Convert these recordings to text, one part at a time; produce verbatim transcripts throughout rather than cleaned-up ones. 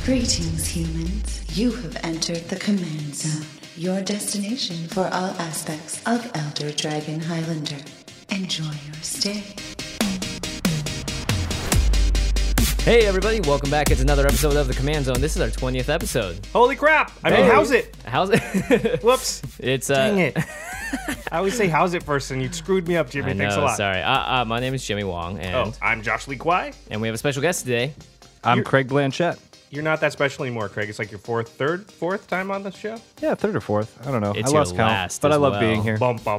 Greetings, humans. You have entered the Command Zone, your destination for all aspects of Elder Dragon Highlander. Enjoy your stay. Hey everybody, welcome back. It's another episode of the Command Zone. This is our twentieth episode. Holy crap! I mean, Hey. how's it? How's it? Whoops. It's uh Dang it. I always say how's it first, and you screwed me up, Jimmy. I know, Thanks a lot. sorry. Uh, uh, my name is Jimmy Wong, and Oh, I'm Josh Lee Kwai. and we have a special guest today. I'm You're- Craig Blanchett. You're not that special anymore, Craig. It's like your fourth, third, fourth time on the show. Yeah, third or fourth. I don't know. It's I your lost count, last but I as love well. being here. Bum, bum,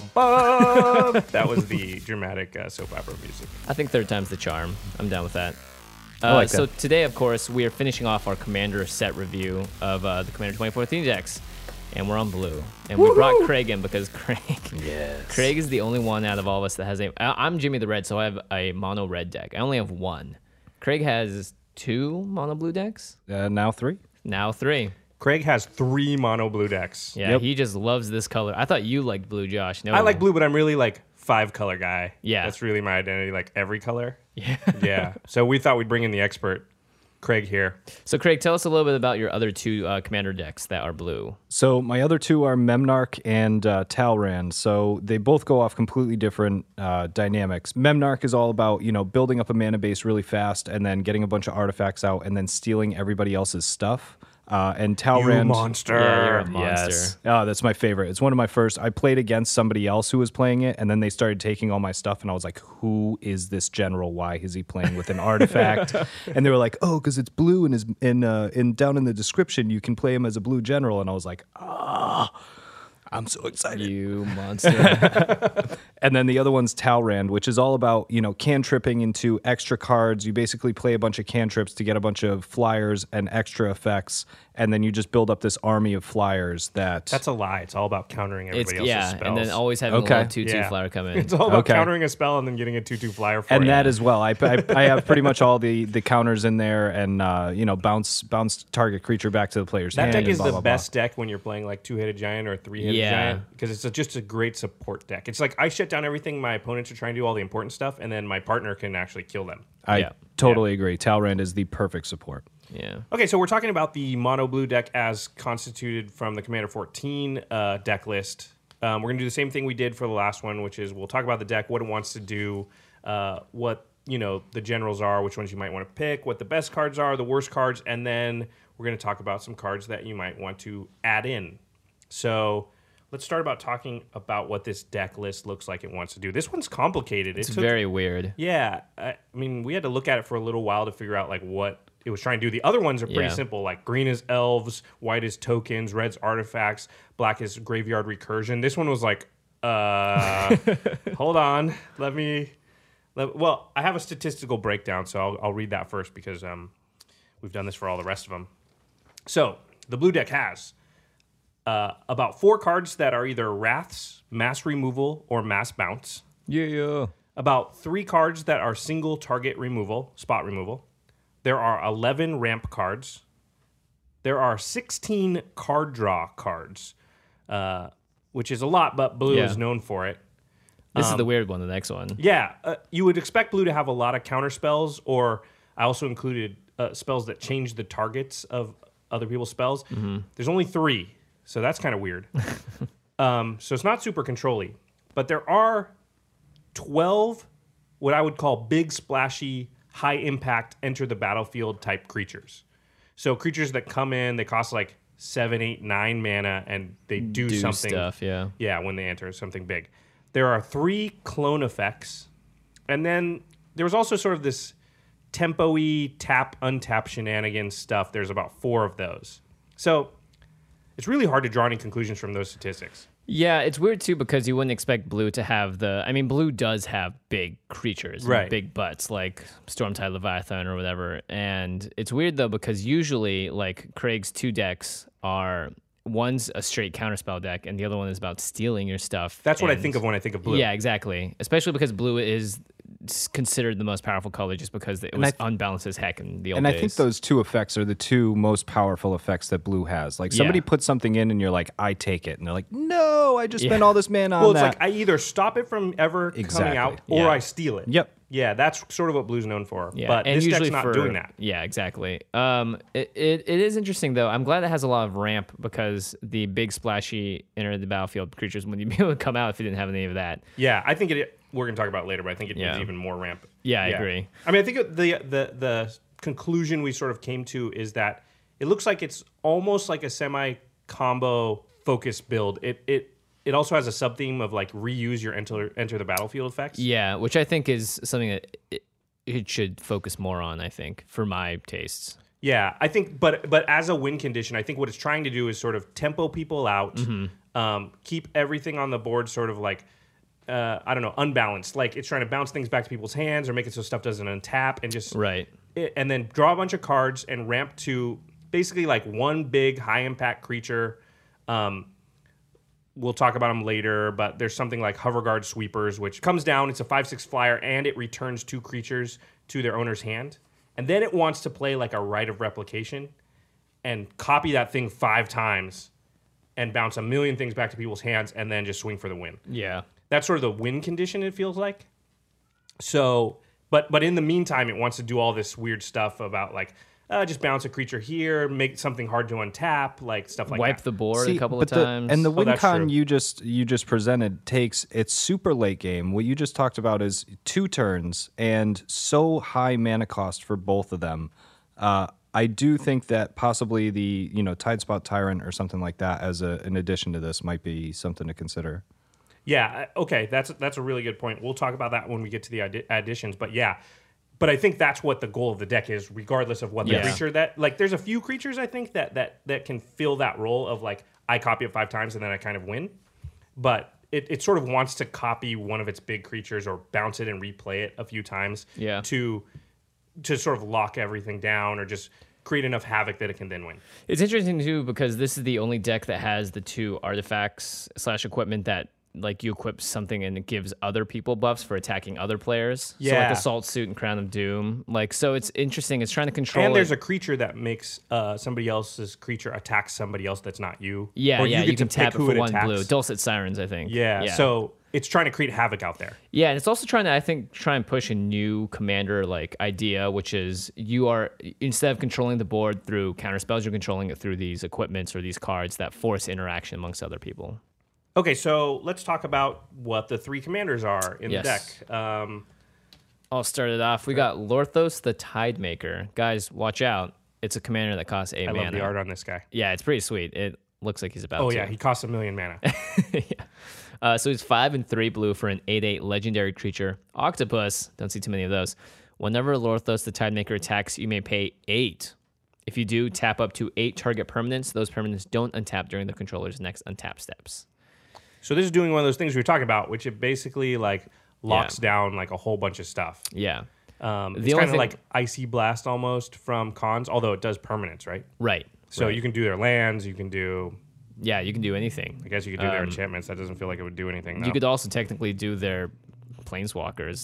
bum. That was the dramatic uh, soap opera music. I think third time's the charm. I'm down with that. Uh, I like so that. today, of course, we are finishing off our Commander set review of uh, the Commander twenty fourteen decks, and we're on blue. And we brought Craig in because Craig, Yes. Craig is the only one out of all of us that has a. I- I'm Jimmy the Red, so I have a mono red deck. I only have one. Craig has two mono blue decks. Uh, now three. Now three. Craig has three mono blue decks. Yeah, Yep. he just loves this color. I thought you liked blue, Josh. No, I like blue, but I'm really like five color guy. Yeah. That's really my identity, like every color. Yeah. Yeah. So we thought we'd bring in the expert, Craig, here. So, Craig, tell us a little bit about your other two uh, commander decks that are blue. So my other two are Memnarch and uh, Talrand. So they both go off completely different uh, dynamics. Memnarch is all about, you know, building up a mana base really fast and then getting a bunch of artifacts out and then stealing everybody else's stuff. Uh, and Talrand, You monster. Yeah, you're a monster. Yes. Oh, that's my favorite. It's one of my first. I played against somebody else who was playing it, and then they started taking all my stuff, and I was like, who is this general? Why is he playing with an artifact? And they were like, oh, because it's blue, and is in uh, in down in the description, you can play him as a blue general. And I was like, ah, I'm so excited. You monster. And then the other one's Talrand, which is all about, you know, cantripping into extra cards. You basically play a bunch of cantrips to get a bunch of flyers and extra effects, and then you just build up this army of flyers that... That's a lie. It's all about countering It's everybody else's yeah, spells. and then always having Okay. a little two two Yeah. flyer come in. It's all about Okay. countering a spell and then getting a two two flyer for and you. that as well. I, I, I have pretty much all the, the counters in there, and uh, you know, bounce bounce target creature back to the player's That hand. deck and is blah, the blah, blah. best deck when you're playing like two-headed giant or three-headed Yeah. giant because it's a, just a great support deck. It's like I shut down everything my opponents are trying to do, all the important stuff, and then my partner can actually kill them. I Yeah. totally agree. Talrand is the perfect support. Yeah. Okay, so we're talking about the mono blue deck as constituted from the Commander fourteen uh, deck list. Um, we're gonna do the same thing we did for the last one, which is we'll talk about the deck, what it wants to do, uh, what you know the generals are, which ones you might want to pick, what the best cards are, the worst cards, and then we're gonna talk about some cards that you might want to add in. So let's start about talking about what this deck list looks like it wants to do. This one's complicated. It's it took, very weird. yeah. I, I mean, we had to look at it for a little while to figure out like what it was trying to do. The other ones are pretty Yeah. simple. Like green is elves, white is tokens, red's artifacts, black is graveyard recursion. This one was like, uh, hold on, let me. Let, well, I have a statistical breakdown, so I'll, I'll read that first because um, we've done this for all the rest of them. So the blue deck has uh, about four cards that are either wraths, mass removal, or mass bounce. Yeah. About three cards that are single target removal, spot removal. There are eleven ramp cards. There are sixteen card draw cards, uh, which is a lot, but blue Yeah. is known for it. This Um, is the weird one, the next one. Yeah, uh, you would expect blue to have a lot of counter spells, or I also included uh, spells that change the targets of other people's spells. There's only three, so that's kind of weird. um, so it's not super control-y, but there are twelve what I would call big, splashy, high-impact, enter the battlefield type creatures. So creatures that come in, they cost like seven, eight, nine mana, and they do, Do something. stuff, yeah. Yeah, when they enter something big. There are three clone effects. And then there was also sort of this tempo-y tap, untap shenanigans stuff. There's about four of those. So it's really hard to draw any conclusions from those statistics. Yeah, it's weird too because you wouldn't expect blue to have the. I mean, blue does have big creatures, and Right. big butts like Stormtide Leviathan or whatever. And it's weird though because usually, like Craig's two decks are one's a straight counterspell deck, and the other one is about stealing your stuff. That's what I and- think of when I think of blue. Yeah, exactly. Especially because blue is s- considered the most powerful color just because it was I th- unbalanced as heck in the old And days. I think those two effects are the two most powerful effects that blue has. Like somebody Yeah. puts something in and you're like, I take it. And they're like, no, I just Yeah. spent all this mana on Well, it's that. like I either stop it from ever Exactly. coming out or Yeah. I steal it. Yep. Yeah, that's sort of what blue's known for. Yeah, But and this usually deck's not for, doing that. Yeah, exactly. Um, it, it, it is interesting though. I'm glad it has a lot of ramp because the big splashy enter the battlefield creatures wouldn't be able to come out if it didn't have any of that. Yeah, I think it. We're gonna talk about it later, but I think it Yeah. needs even more ramp. Yeah, I agree. I mean, I think it- the the the conclusion we sort of came to is that it looks like it's almost like a semi combo focus build. It it it also has a sub theme of like reuse your enter enter the battlefield effects. Yeah, which I think is something that it, it should focus more on. I think for my tastes. Yeah, I think, but but as a win condition, I think what it's trying to do is sort of tempo people out, Mm-hmm. um, keep everything on the board sort of like, uh, I don't know, unbalanced. Like it's trying to bounce things back to people's hands or make it so stuff doesn't untap and just Right. it- and then draw a bunch of cards and ramp to basically like one big high impact creature. Um, we'll talk about them later, but there's something like Hoverguard Sweepers, which comes down. It's a five six flyer, and it returns two creatures to their owner's hand. And then it wants to play like a Rite of Replication and copy that thing five times and bounce a million things back to people's hands and then just swing for the win. Yeah. That's sort of the win condition, it feels like. So, but but in the meantime, it wants to do all this weird stuff about like, uh, just bounce a creature here, make something hard to untap, like stuff like Wipe that. the board See, a couple but of the- times. and the win that's con true. you just you just presented takes it's super late game. What you just talked about is two turns and so high mana cost for both of them. Uh, I do think that possibly the you know Tidespot Tyrant or something like that as a, an addition to this might be something to consider. Yeah, uh, okay, that's that's a really good point. We'll talk about that when we get to the addi- additions. But yeah, but I think that's what the goal of the deck is, regardless of what the Yeah. creature that like. There's a few creatures I think that that that can fill that role of like I copy it five times and then I kind of win. But it, it sort of wants to copy one of its big creatures or bounce it and replay it a few times. Yeah. To to sort of lock everything down or just create enough havoc that it can then win. It's interesting too because this is the only deck that has the two artifacts slash equipment that like you equip something and it gives other people buffs for attacking other players. So Yeah. like Assault Suit and Crown of Doom. Like so it's interesting. It's trying to control And there's it. a creature that makes uh, somebody else's creature attack somebody else that's not you. Yeah, Or yeah, you, get can to pick tap it who for one attacks. blue. Dulcet Sirens, I think. Yeah, so it's trying to create havoc out there. Yeah, and it's also trying to, I think, try and push a new commander like idea, which is you are instead of controlling the board through counter spells, you're controlling it through these equipments or these cards that force interaction amongst other people. Okay, so let's talk about what the three commanders are in Yes. the deck. Um, I'll start it off. We got Lorthos the Tidemaker. Guys, watch out. It's a commander that costs eight I mana. love the art on this guy. Yeah, it's pretty sweet. It looks like he's about Oh to. yeah, he costs a million mana. yeah. Uh, so he's five and three blue for an eight eight legendary creature. Octopus. Don't see too many of those. Whenever Lorthos the Tidemaker attacks, you may pay eight. If you do, tap up to eight target permanents. Those permanents don't untap during the controller's next untap steps. So this is doing one of those things we were talking about, which it basically like locks down like a whole bunch of stuff. Yeah. Um, The it's only kind of thing- like Icy Blast almost from cons, although it does permanents, right? Right. So right. you can do their lands, you can do. Yeah, you can do anything. I guess you could do their Um, enchantments. That doesn't feel like it would do anything. You though. could also technically do their planeswalkers.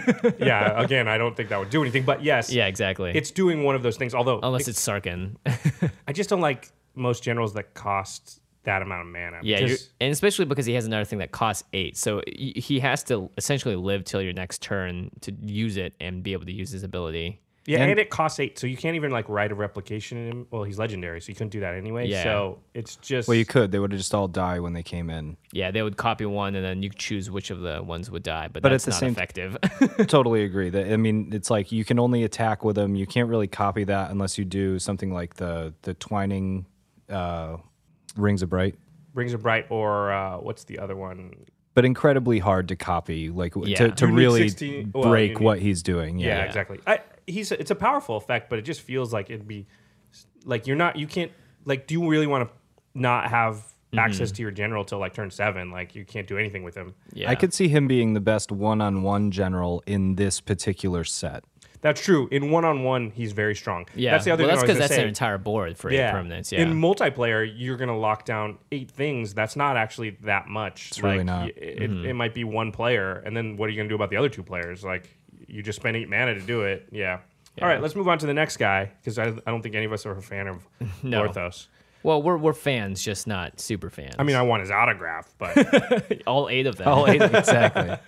yeah, again, I don't think that would do anything. But yes, yeah, exactly. it's doing one of those things. Although, Unless it- it's Sarkin. I just don't like most generals that cost that amount of mana. Yeah, you're, because- and especially because he has another thing that costs eight, so y- he has to essentially live till your next turn to use it and be able to use his ability. yeah, and- and, it costs eight, so you can't even like write a replication in him. Well, he's legendary, so you couldn't do that anyway. Yeah. So it's just Well, you could. They would have just all die when they came in. Yeah, they would copy one, and then you choose which of the ones would die, but, But at that's the not same- effective. Totally agree. That I mean, it's like you can only attack with them. You can't really copy that unless you do something like the the twining uh, rings of bright. Rings of Bright, or uh, what's the other one? But incredibly hard to copy, like w- Yeah. to, to You need really sixteen well, break you need- what he's doing. Yeah, Yeah, exactly. I, he's it's a powerful effect, but it just feels like it'd be like you're not. You can't like. Do you really want to not have Mm-hmm. access to your general till like turn seven? Like you can't do anything with him. yeah. I could see him being the best one-on-one general in this particular set. That's true. In one on one, he's very strong. Yeah, that's the other well, thing that's I was because gonna that's say. an entire board for yeah. eight permanents. Yeah, In multiplayer, you're gonna lock down eight things. That's not actually that much. It's really not. y- It, it might be one player, and then what are you gonna do about the other two players? Like you just spend eight mana to do it. Yeah. yeah. All right, let's move on to the next guy because I, I don't think any of us are a fan of No. Lorthos. Well, we're we're fans, just not super fans. I mean, I want his autograph, but all eight of them. Oh, exactly.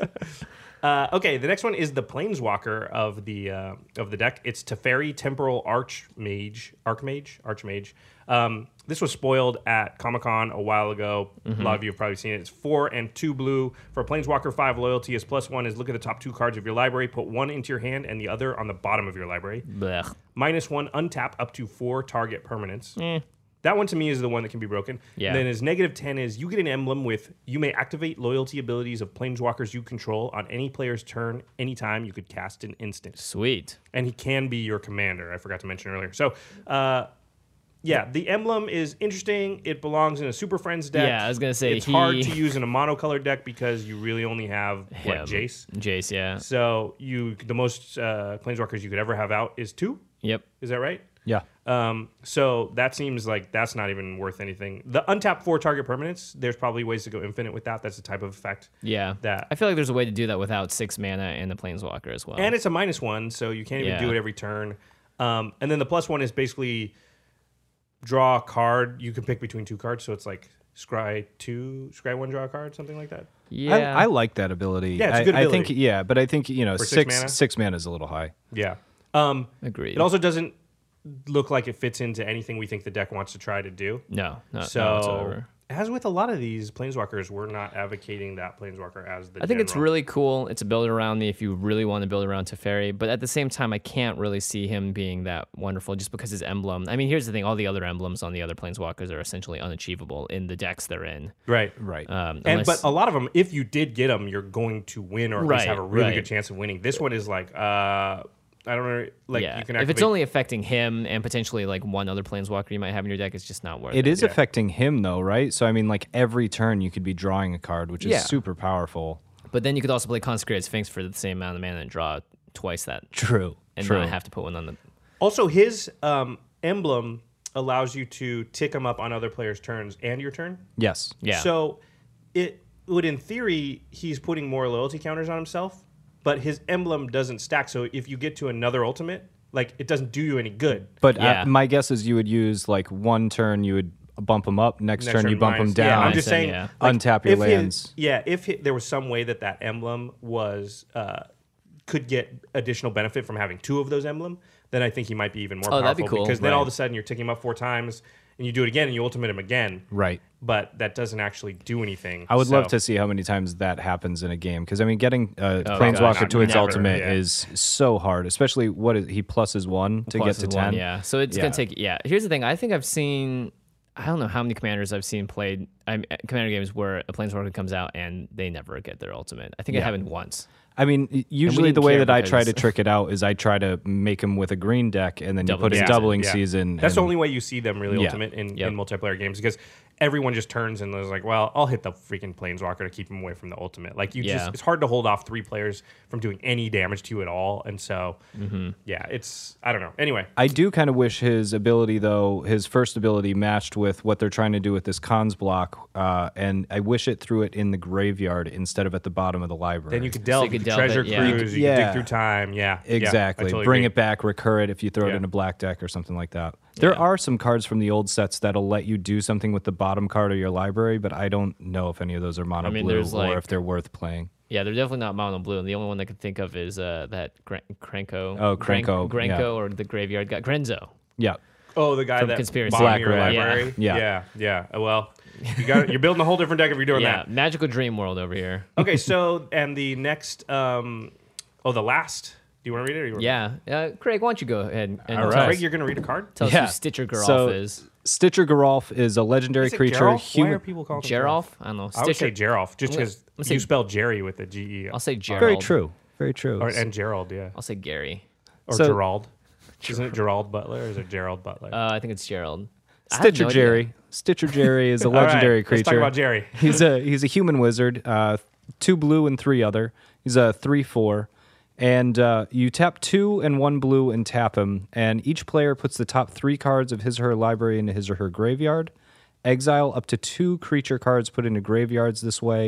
uh, okay. The next one is the Planeswalker of the uh, of the deck. It's Teferi Temporal Archmage, Archmage, Archmage. Um, this was spoiled at Comic-Con a while ago. Mm-hmm. A lot of you have probably seen it. It's four and two blue for a Planeswalker. Five loyalty. His plus one is look at the top two cards of your library. Put one into your hand and the other on the bottom of your library. Blech. Minus one, untap up to four target permanents. Eh. That one to me is the one that can be broken. Yeah. And then his negative ten is you get an emblem with you may activate loyalty abilities of planeswalkers you control on any player's turn anytime you could cast an instant. Sweet. And he can be your commander. I forgot to mention earlier. So, uh, yeah, the emblem is interesting. It belongs in a Super Friends deck. Yeah, I was gonna say it's he- hard to use in a monocolored deck because you really only have what Him. Jace. Jace, yeah. So you the most uh, planeswalkers you could ever have out is two. Yep. Is that right? Yeah. Um, so that seems like that's not even worth anything. The untap four target permanents, there's probably ways to go infinite with that. That's the type of effect. Yeah. That- I feel like there's a way to do that without six mana and the Planeswalker as well. And it's a minus one, so you can't even Yeah. do it every turn. Um, and then the plus one is basically draw a card. You can pick between two cards, so it's like scry two, scry one, draw a card, something like that. yeah. I, I like that ability. Yeah, it's a I, good I think, ability. yeah, but I think, you know, For six six six mana? mana is a little high. Yeah. Um, Agreed. it also doesn't look like it fits into anything we think the deck wants to try to do. no, no, So, no whatsoever. as with a lot of these planeswalkers, we're not advocating that planeswalker as the I think it's general. really cool. It's a build around me if you really want to build around Teferi, but at the same time, I can't really see him being that wonderful just because his emblem. I mean, here's the thing: all the other emblems on the other planeswalkers are essentially unachievable in the decks they're in. right. Right. Um, And unless- but a lot of them, if you did get them, you're going to win or at least Right, have a really right. good chance of winning. This one is like, uh, I don't know, like yeah, you can if activate. it's only affecting him and potentially like one other planeswalker you might have in your deck, it's just not worth it. It is yeah. affecting him, though, right? So, I mean, like, every turn you could be drawing a card, which is Yeah. super powerful. But then you could also play Consecrated Sphinx for the same amount of mana and draw twice that, True. and True. not have to put one on the. Also, his um, emblem allows you to tick them up on other players' turns and your turn. Yes. Yeah. So it would, in theory, he's putting more loyalty counters on himself, but his emblem doesn't stack. So if you get to another ultimate, like it doesn't do you any good. But Yeah. uh, my guess is you would use, like, one turn you would bump them up, next, Next turn turn you bump minus- them yeah, down. I'm just Minus, saying, yeah. like, Untap your if his- lands. yeah, if hi- there was some way that that emblem was uh, could get additional benefit from having two of those emblem, then I think he might be even more Oh, powerful. that'd be cool, Because then all of right. a sudden you're ticking him up four times, and you do it again, and you ultimate him again. Right. But that doesn't actually do anything. I would love So- to see how many times that happens in a game because I mean, getting uh, Oh, Planeswalker God, to its never, ultimate yeah. is so hard, especially what is, he pluses one to Plus get to is one, ten. Yeah, so it's Yeah. gonna take. Yeah, here's the thing. I think I've seen. I don't know how many commanders I've seen played. I'm commander games where a planeswalker comes out and they never get their ultimate. I think it Yeah. happened once. I mean, y- usually didn't the way care that I try to because- trick it out is I try to make him with a green deck, and then you Doubling put in season, doubling Yeah. season. That's the and- only way you see them really Yeah. ultimate in, Yep. in multiplayer games because everyone just turns and is like, well, I'll hit the freaking planeswalker to keep him away from the ultimate. Like you Yeah. just, it's hard to hold off three players from doing any damage to you at all. And so, Mm-hmm. yeah, it's I don't know. Anyway, I do kind of wish his ability, though, his first ability matched with what they're trying to do with this cons block, uh, and I wish it threw it in the graveyard instead of at the bottom of the library. then you could delve, you you could could delve treasure it, yeah. cruise, you could Yeah. dig through time. Yeah, yeah, I Exactly. totally Bring agree. it back, recur it if you throw it Yeah. in a black deck or something like that. There Yeah. are some cards from the old sets that'll let you do something with the bottom card of your library, but I don't know if any of those are mono I mean, blue there's, or like- if they're worth playing. Yeah, they're definitely not mono blue. And the only one I can think of is uh, that Gran- Cranko. Oh, Gran- Cranko, Granko yeah. or the graveyard guy. Grenzo. Yeah. Oh, the guy From that Conspiracy. bombed your Black Red. library. Yeah. yeah, yeah. Uh, Well, you got you're building a whole different deck if you're doing Yeah, that. Magical Dream World over here. Okay, so and the next, um, oh, the last. Do you want to read it? Or you want Yeah, uh, Craig, why don't you go ahead and All tell, right. us, Craig, you're gonna read a card. tell us Yeah. who Stitcher Geralf So- is? Stitcher Geralf is a legendary Is it creature. Geralf? Why Human- are people calling him Geralf? I don't know. I would say Stitcher. Geralf, just I'm gonna- because I'm gonna say- you spell Jerry with a G E. I'll say Gerald. Very true. Very true. Or, and Gerald, yeah. I'll say Gary. Or So- Gerald. Isn't it Gerald Butler or is it Gerald Butler? Uh, I think it's Gerald. I have Stitcher no idea. Jerry. Stitcher Jerry is a All right, legendary let's creature. talk about Jerry. he's a he's a human wizard. Uh, two blue and three other. He's a three four, and uh, you tap two and one blue and tap him. And each player puts the top three cards of his or her library into his or her graveyard. Exile up to two creature cards put into graveyards this way.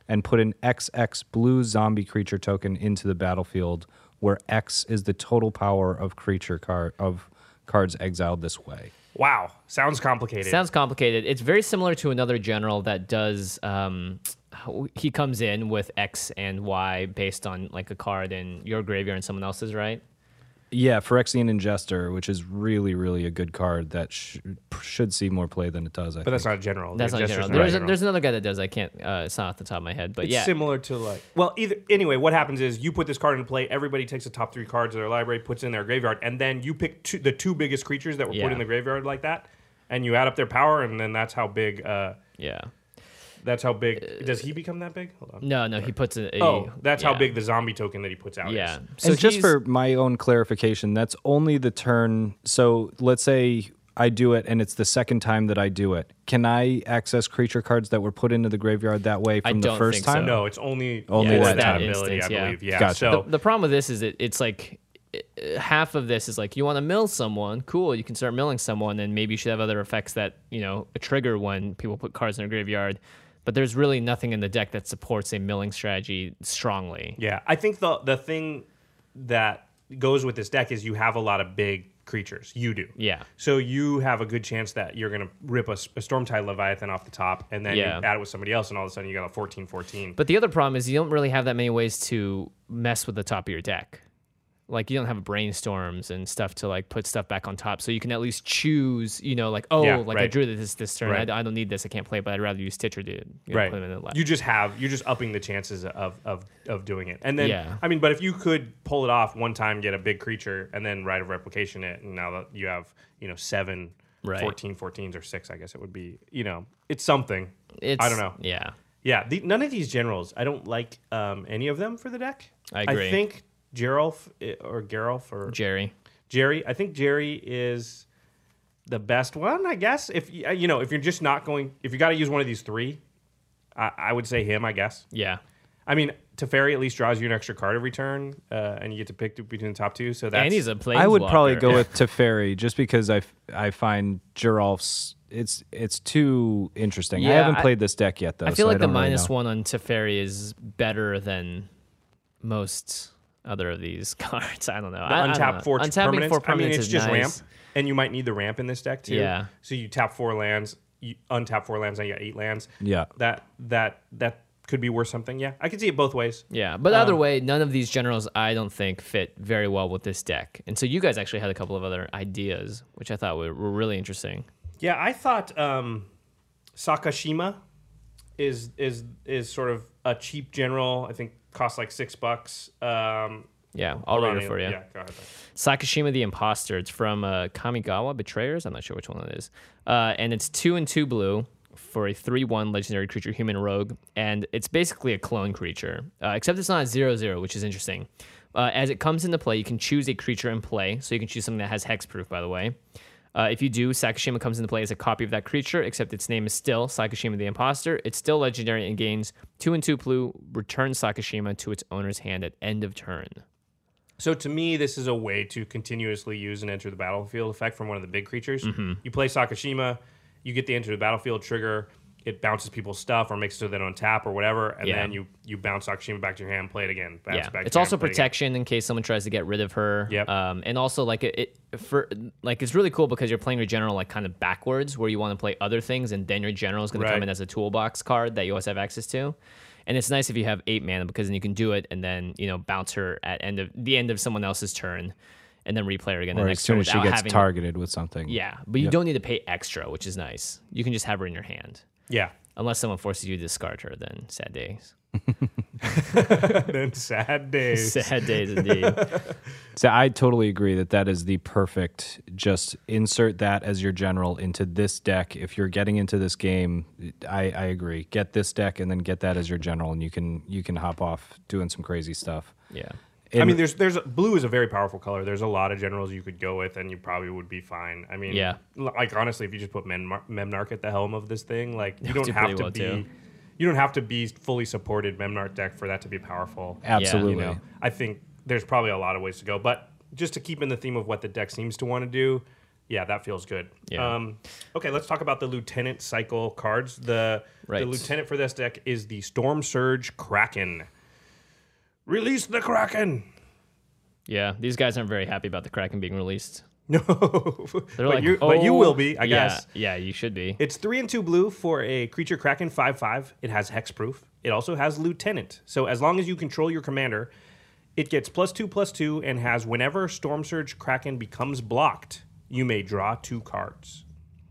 and put an X X blue zombie creature token into the battlefield, where X is the total power of creature card of cards exiled this way. Wow, sounds complicated. Sounds complicated. It's very similar to another general that does. Um, he comes in with X and Y based on like a card in your graveyard and someone else's, right? Yeah, Phyrexian Ingester, which is really, really a good card that sh- should see more play than it does. I but think. that's not general. That's The not Jester's general. There's, a, general. there's another guy that does. I can't. Uh, it's not off the top of my head, but It's yeah, similar to like, well, either anyway, what happens is you put this card into play, everybody takes the top three cards of their library, puts it in their graveyard, and then you pick two, the two biggest creatures that were Yeah. put in the graveyard like that, and you add up their power, and then that's how big, uh, yeah. that's how big, does he become that big? Hold on. No, no, he puts a. a Oh, that's how yeah. big the zombie token that he puts out Yeah. is. So and just he's- for my own clarification, that's only the turn. So let's say I do it and it's the second time that I do it. Can I access creature cards that were put into the graveyard that way I from the don't first think so. time? No, it's only, Only for that that, time. ability, Instance, I yeah. believe. Yeah. Gotcha. So, The, the problem with this is it, it's like uh, half of this is like you want to mill someone, cool. You can start milling someone, and maybe you should have other effects that you know trigger when people put cards in their graveyard. But there's really nothing in the deck that supports a milling strategy strongly. yeah, I think the the thing that goes with this deck is you have a lot of big creatures. You do. Yeah. So you have a good chance that you're going to rip a, a Stormtide Leviathan off the top, and then Yeah. you add it with somebody else, and all of a sudden you got a fourteen fourteen. But the other problem is you don't really have that many ways to mess with the top of your deck. Like you don't have brainstorms and stuff to like put stuff back on top, so you can at least choose. You know, like oh, Yeah, like I right. drew this this turn. Right. I, I don't need this. I can't play, it, but I'd rather use Stitcher to you know, Right. put them in the left. You just have you're just upping the chances of of of doing it. And then Yeah. I mean, but if you could pull it off one time, get a big creature, and then Rite of Replication it, and now that you have, you know, seven Right. fourteen fourteens or six, I guess it would be, you know, it's something. It's, I don't know. Yeah, Yeah, the, none of these generals, I don't like um, any of them for the deck. I agree. I think Geralf i- or Geralf or Jerry. Jerry. I think Jerry is the best one, I guess. If y- you know, if you're just not going, if you got to use one of these three, I, I would say him. I guess. Yeah. I mean, Teferi at least draws you an extra card every turn, uh, and you get to pick between the top two. So that's And he's a planeswalker. I would probably go with Teferi just because I, f- I find Geralf's it's it's too interesting. I Yeah, haven't I- played this deck yet though. I feel so like the don't really minus know. one on Teferi is better than most other of these cards. I don't know. the I, I don't untap know. four Untapping permanents. four I mean, permanents it's is just nice. ramp, and you might need the ramp in this deck too. Yeah. So you tap four lands, you untap four lands, and you got eight lands. Yeah. That that that could be worth something. Yeah, I could see it both ways. Yeah, but Um, either way, none of these generals I don't think fit very well with this deck. And so you guys actually had a couple of other ideas, which I thought were, were really interesting. Yeah, I thought um, Sakashima is is is sort of a cheap general. I think costs like six bucks. Um, Yeah, I'll hold read on, it for you. Yeah, go ahead. Sakashima the Imposter. It's from uh, Kamigawa Betrayers. I'm not sure which one it is. Uh, and it's two and two blue for a three one legendary creature, human rogue. And it's basically a clone creature, uh, except it's not a zero zero, which is interesting. Uh, as it comes into play, you can choose a creature in play. So you can choose something that has hexproof, by the way. Uh, if you do, Sakashima comes into play as a copy of that creature, except its name is still Sakashima the Imposter. It's still legendary and gains two and two blue. Returns Sakashima to its owner's hand at end of turn. So to me, this is a way to continuously use an enter the battlefield effect from one of the big creatures. Mm-hmm. You play Sakashima, you get the enter the battlefield trigger. It bounces people's stuff or makes it so they don't tap or whatever, and Yeah. then you you bounce Sakashima back to your hand, play it again. Bounce Yeah, back to it's your also hand, play it again. protection in case someone tries to get rid of her. Yep. Um, and also like it, it for like it's really cool because you're playing your general like kind of backwards, where you want to play other things, and then your general is going to come Right. in as a toolbox card that you always have access to. And it's nice if you have eight mana because then you can do it and then you know bounce her at end of the end of someone else's turn, and then replay her again the Or next as soon turn as she without gets having. targeted with something. Yeah, but you Yep. don't need to pay extra, which is nice. You can just have her in your hand. Yeah. Unless someone forces you to discard her, then sad days. Then sad days. Sad days indeed. So I totally agree that that is the perfect. Just insert that as your general into this deck. If you're getting into this game, I, I agree. Get this deck and then get that as your general, and you can you can hop off doing some crazy stuff. Yeah. I mean, there's there's blue is a very powerful color. There's a lot of generals you could go with, and you probably would be fine. I mean, Yeah. Like honestly, if you just put Memnar- Memnarch at the helm of this thing, like you don't do have pretty to well, be, too. you don't have to be fully supported Memnarch deck for that to be powerful. Absolutely. You know, I think there's probably a lot of ways to go, but just to keep in the theme of what the deck seems to want to do, Yeah, that feels good. Yeah. Um, okay, let's talk about the Lieutenant cycle cards. The, Right. the Lieutenant for this deck is the Storm Surge Kraken. Release the Kraken! Yeah, these guys aren't very happy about the Kraken being released. No, They're but, like, you, but you "Oh." will be, I Yeah, guess. Yeah, you should be. It's three and two blue for a creature Kraken five five. It has hexproof. It also has Lieutenant. So as long as you control your commander, it gets plus two plus two and has whenever Storm Surge Kraken becomes blocked, you may draw two cards.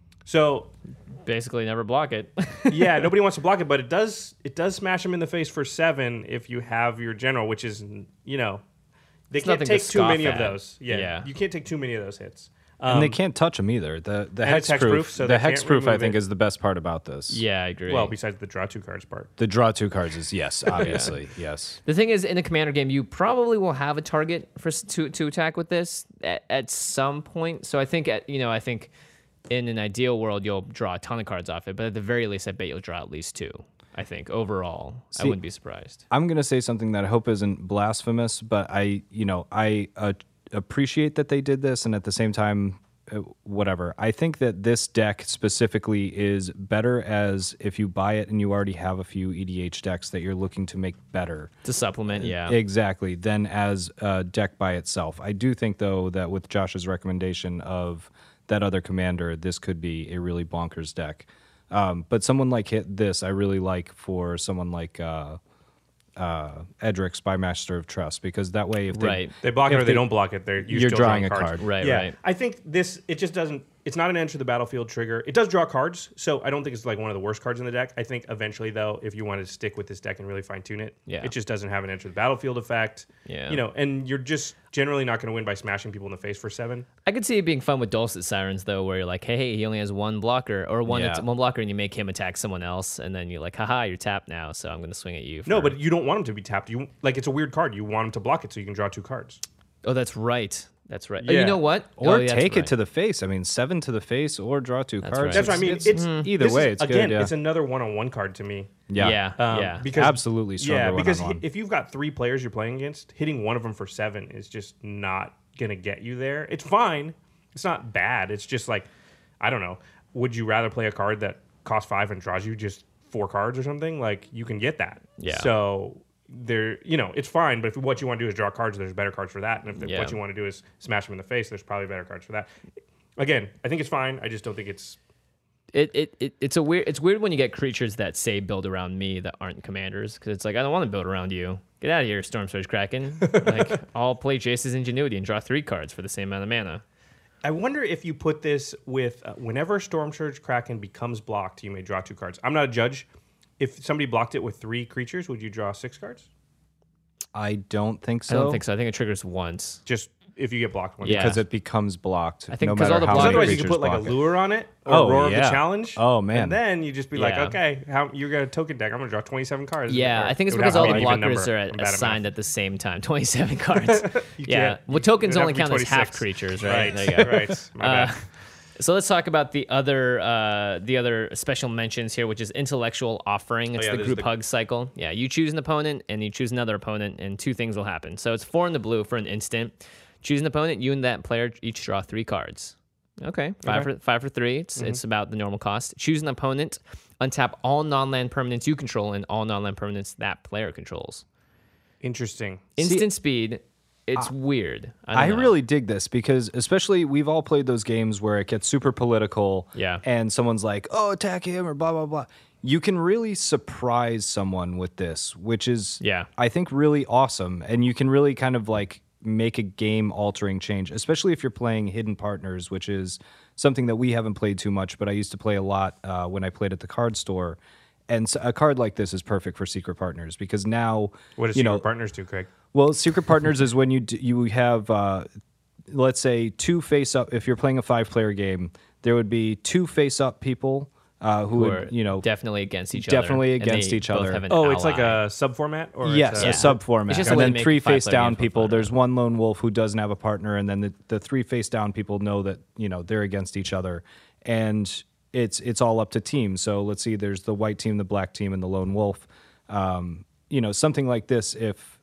So Basically, never block it. yeah, nobody wants to block it, but it does it does smash them in the face for seven if you have your general, which is, you know, they It's can't nothing to take too scoff many at. of those. Yeah, Yeah. you can't take too many of those hits. and Um, they can't touch them either. The the and it's hexproof, hexproof, so the they can't hexproof, I remove think, it. is the best part about this. Yeah, I agree. well, besides the draw two cards part. The draw two cards is yes, obviously, yes. The thing is, in a commander game, you probably will have a target for s- to to attack with this at, at some point. So I think, at, you know, I think in an ideal world, you'll draw a ton of cards off it. But at the very least, I bet you'll draw at least two. I think overall, I See- wouldn't be surprised. I'm gonna say something that I hope isn't blasphemous, but I, you know, I uh, appreciate that they did this, and at the same time, uh, whatever. I think that this deck specifically is better as if you buy it and you already have a few E D H decks that you're looking to make better. To supplement, yeah. Exactly. Than as a deck by itself. I do think though that with Josh's recommendation of that other commander, this could be a really bonkers deck. Um, but someone like hit this, I really like for someone like uh, uh, Edric, Spymaster of Trust, because that way, if they, Right. They block it if or they, don't block it. They're you're still drawing a cards. card. Right, yeah, right. I think this it just doesn't. It's not an enter the battlefield trigger. It does draw cards, so I don't think it's like one of the worst cards in the deck. I think eventually, though, if you wanted to stick with this deck and really fine tune it, Yeah. it just doesn't have an enter the battlefield effect. Yeah. you know, and you're just generally not going to win by smashing people in the face for seven. I could see it being fun with Dulcet Sirens, though, where you're like, hey, he only has one blocker, or one, Yeah. at- one blocker, and you make him attack someone else, and then you're like, haha, you're tapped now, so I'm going to swing at you. No, for- but you don't want him to be tapped. You like it's a weird card. You want him to block it so you can draw two cards. Oh, that's right. That's right. Oh, Yeah. you know what? or Oh, yeah, that's take right. it to the face. I mean, seven to the face or draw two cards. right. That's what I mean. It's, It's, either this way. is- It's again, good. Yeah. it's another one-on-one card to me. yeah. Yeah, Um, yeah. because Absolutely stronger Yeah, because one-on-one. hi- if you've got three players you're playing against, hitting one of them for seven is just not gonna get you there. It's fine. It's not bad. It's just like, I don't know. Would you rather play a card that costs five and draws you just four cards or something? Like you can get that. Yeah. So there, you know, it's fine. But if what you want to do is draw cards, there's better cards for that. And if the, Yeah. what you want to do is smash them in the face, there's probably better cards for that. Again, I think it's fine. I just don't think it's. It, it, it it's a weird it's weird when you get creatures that say build around me that aren't commanders, because it's like, I don't want to build around you. Get out of here, Storm Surge Kraken. Like, I'll play Jace's Ingenuity and draw three cards for the same amount of mana. I wonder if you put this with uh, whenever Storm Surge Kraken becomes blocked, you may draw two cards. I'm not a judge. If somebody blocked it with three creatures, would you draw six cards? I don't think so. I don't think so. I think it triggers once. Just if you get blocked one Yeah. because it becomes blocked. I think no 'cause all matter the how blockers- Because many otherwise you could creatures put like a block it. lure on it or Oh, Roar of yeah. the Challenge. Oh, man. And then you just be like, Yeah. okay, how you got a token deck? I'm gonna draw twenty-seven cards. Yeah, Or I think it's it would because have all to the be an even blockers number. are I'm at, bad at assigned math. at the same time. twenty-seven cards. yeah. can't- Well, tokens it'd only have to be count as half twenty-six. creatures, right? Right, There you go. right. My Uh, bad. So let's talk about the other uh, the other special mentions here, which is Intellectual Offering. It's Oh, yeah, the this is group the- hug cycle. Yeah, you choose an opponent and you choose another opponent, and two things will happen. So it's four in the blue for an instant. Choose an opponent. You and that player each draw three cards. Okay, five Okay. for five for three. It's Mm-hmm. it's about the normal cost. Choose an opponent. Untap all non-land permanents you control and all non-land permanents that player controls. Interesting. Instant speed. It's weird. I, don't I know. really dig this because, especially, we've all played those games where it gets super political. Yeah. And someone's like, "Oh, attack him," or blah blah blah. You can really surprise someone with this, which is, Yeah. I think, really awesome. And you can really kind of like make a game-altering change, especially if you're playing Hidden Partners, which is something that we haven't played too much, but I used to play a lot uh, when I played at the card store. And so a card like this is perfect for Secret Partners because now, What does you your know, partners do, Craig? well, Secret Partners is when you d- you have, uh, let's say, two face-up. If you're playing a five-player game, there would be two face-up people uh, who Who are would, you know, definitely against each other. definitely and against they each both other. have an Oh, it's like ally. a sub format, or yes, it's a a, sub format, It's just a and way to then make three five-player face-down games more people. fun. There's one lone wolf who doesn't have a partner, and then the, the three face-down people know that you know they're against each other, and it's it's all up to teams. So let's see, there's the white team, the black team, and the lone wolf. Um, you know, something like this, if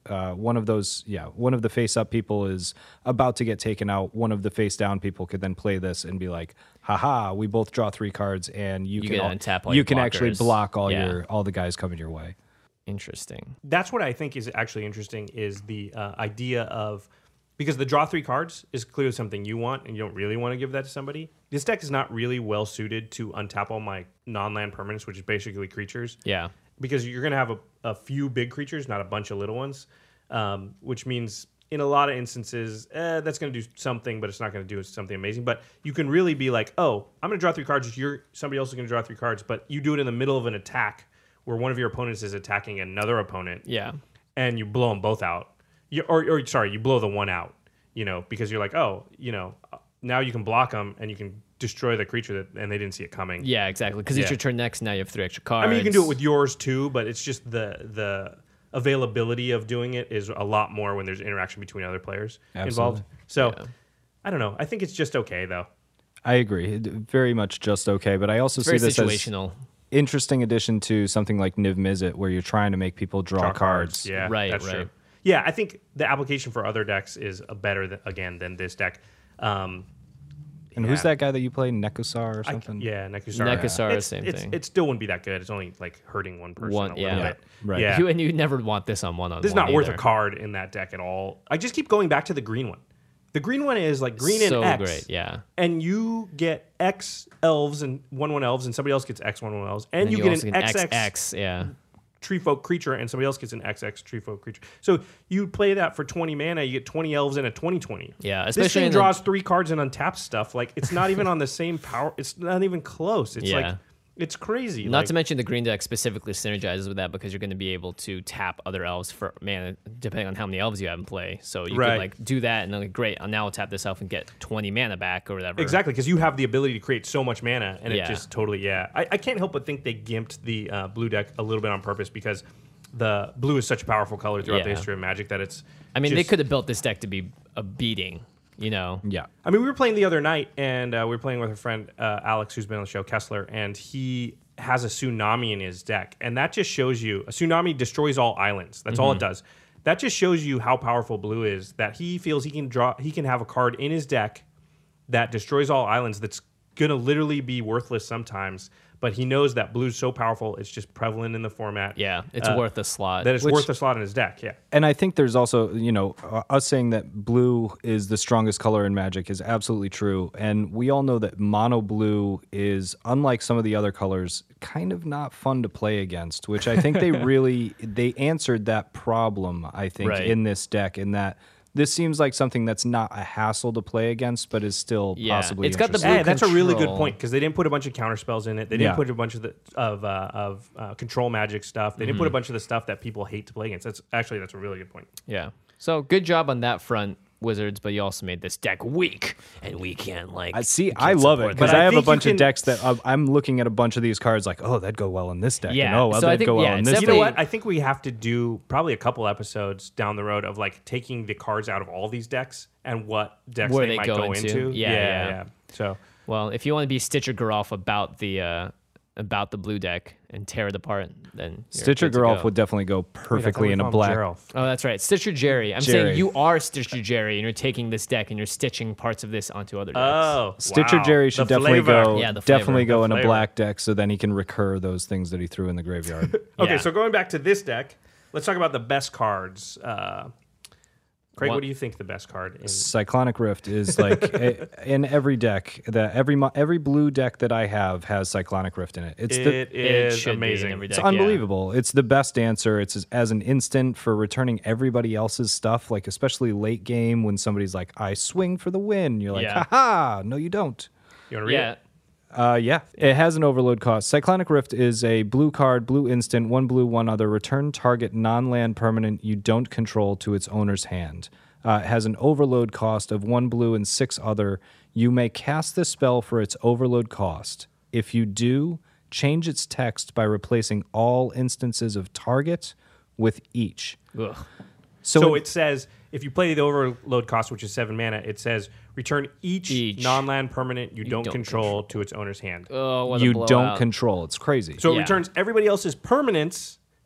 uh, one of those, yeah, one of the face up people is about to get taken out. One of the face down people could then play this and be like, haha, we both draw three cards and you, You can can all, untap all you your can actually blockers. block all Yeah. your all the guys coming your way. Interesting. That's what I think is actually interesting is the uh, idea of, because the draw three cards is clearly something you want and you don't really want to give that to somebody. This deck is not really well suited to untap all my non-land permanents, which is basically creatures. Yeah. Because you're going to have a, a few big creatures, not a bunch of little ones, um, which means in a lot of instances, eh, that's going to do something, but it's not going to do something amazing. But you can really be like, oh, I'm going to draw three cards. You're somebody else is going to draw three cards, but you do it in the middle of an attack where one of your opponents is attacking another opponent. Yeah. And you blow them both out. You, or, or sorry, you blow the one out, you know, because you're like, oh, you know, now you can block them and you can destroy the creature that, and they didn't see it coming. Yeah, exactly. Because Yeah. it's your turn next. Now you have three extra cards. I mean, you can do it with yours too, but it's just the the availability of doing it is a lot more when there's interaction between other players involved. Absolutely. So, Yeah. I don't know. I think it's just okay though. I agree. It- Very much just okay. But I also It's see very this as situational. interesting addition to something like Niv Mizzet, where you're trying to make people draw, Draw cards. Yeah, Right, that's right. true. Yeah, I think the application for other decks is a better th- again than this deck. Um, And yeah. who's that guy that you play, Nekosar or I- something? yeah, Nekusar. Nekusar, It's- same it's- thing. It still wouldn't be that good. It's only like hurting one person One- a little yeah. bit. Right. Yeah. You, and you never want this on one on one. This is not worth a card in that deck at all. I just keep going back to the green one. The green one is like green So and X. great, yeah. And you get X elves and one one elves, and somebody else gets X one one elves, and, And you, you get also an get X X X X, yeah. tree folk creature, and somebody else gets an X X tree folk creature. So you play that for twenty mana, you get twenty elves and a twenty twenty. Yeah, This especially thing in the- draws three cards and untaps stuff. Like it's not even on the same power. It's not even close. It's Yeah. like it's crazy. Not like, to mention the green deck specifically synergizes with that because you're going to be able to tap other elves for mana, depending on how many elves you have in play. So you Right. can like do that and then like, great, now I'll tap this elf and get twenty mana back or whatever. Exactly, because you have the ability to create so much mana, and Yeah. it just totally, yeah. I, I can't help but think they gimped the uh, blue deck a little bit on purpose because the blue is such a powerful color throughout the Yeah. history of Magic that it's. I mean, they just- could have built this deck to be a beating, you know? Yeah. I mean, we were playing the other night, and uh, we were playing with a friend, uh, Alex, who's been on the show, Kessler, and he has a tsunami in his deck. And that just shows you a tsunami destroys all islands. That's all it does. That just shows you how powerful blue is, that he feels he can draw, he can have a card in his deck that destroys all islands that's going to literally be worthless sometimes. But he knows that blue's so powerful, it's just prevalent in the format. Yeah, it's uh, worth a slot. That it's Which- worth a slot in his deck, yeah. And I think there's also, you know, uh, us saying that blue is the strongest color in Magic is absolutely true. And we all know that mono blue is, unlike some of the other colors, kind of not fun to play against, which I think they really, they answered that problem, I think, Right. in this deck, in that this seems like something that's not a hassle to play against, but is still Yeah, possibly it's got the interesting. blue Yeah, that's a really good control. point because they didn't put a bunch of counter spells in it. They didn't Yeah. put a bunch of the of uh, of uh, control magic stuff. They didn't Mm-hmm. put a bunch of the stuff that people hate to play against. That's actually that's a really good point. Yeah. So good job on that front, Wizards, but you also made this deck weak, and we can't like. I see. we I can't love it support because But I, I have a think you bunch can- of decks that uh, I'm looking at a bunch of these cards like, oh, that'd go well in this deck. Yeah, And, oh, so I that'd think- go well yeah, in it's this You deck. know Definitely- what? I think we have to do probably a couple episodes down the road of like taking the cards out of all these decks and what decks Where they, they might go go, into. into. Yeah, yeah, yeah. So Well, if you want to be Stitcher Garolf about the uh, about the blue deck and tear it apart, then you're Stitcher good to Garolf go. would definitely go Wait, I thought perfectly we in a called him black. Geralf. Oh, that's right, Stitcher Jerry. I'm Jerry. saying you are Stitcher Jerry, and you're taking this deck and you're stitching parts of this onto other decks. Oh, Stitcher wow. Jerry should The definitely flavor. go. Yeah, the flavor, definitely go the in a flavor. black deck, so then he can recur those things that he threw in the graveyard. Okay, Yeah. so going back to this deck, let's talk about the best cards. Uh, Craig, What- what do you think the best card is? Cyclonic Rift is like a, in every deck. That every mo- every blue deck that I have has Cyclonic Rift in it. It's the It is should be in amazing. every It's deck, yeah. unbelievable. It's the best answer. It's as, as an instant for returning everybody else's stuff, like especially late game when somebody's like, I swing for the win. You're like, Yeah. haha, no, you don't. You want to read Yeah. it? Uh, yeah, it has an overload cost. Cyclonic Rift is a blue card, blue instant, one blue, one other. Return target non-land permanent you don't control to its owner's hand. Uh, it has an overload cost of one blue and six other. You may cast this spell for its overload cost. If you do, change its text by replacing all instances of target with each. Ugh. So, So, it- it says if you play the overload cost, which is seven mana, it says return each, Each. non-land permanent you, don't, don't control, to its owner's hand. Oh, what a you don't blowout. control. It's crazy. so it yeah. returns everybody else's permanents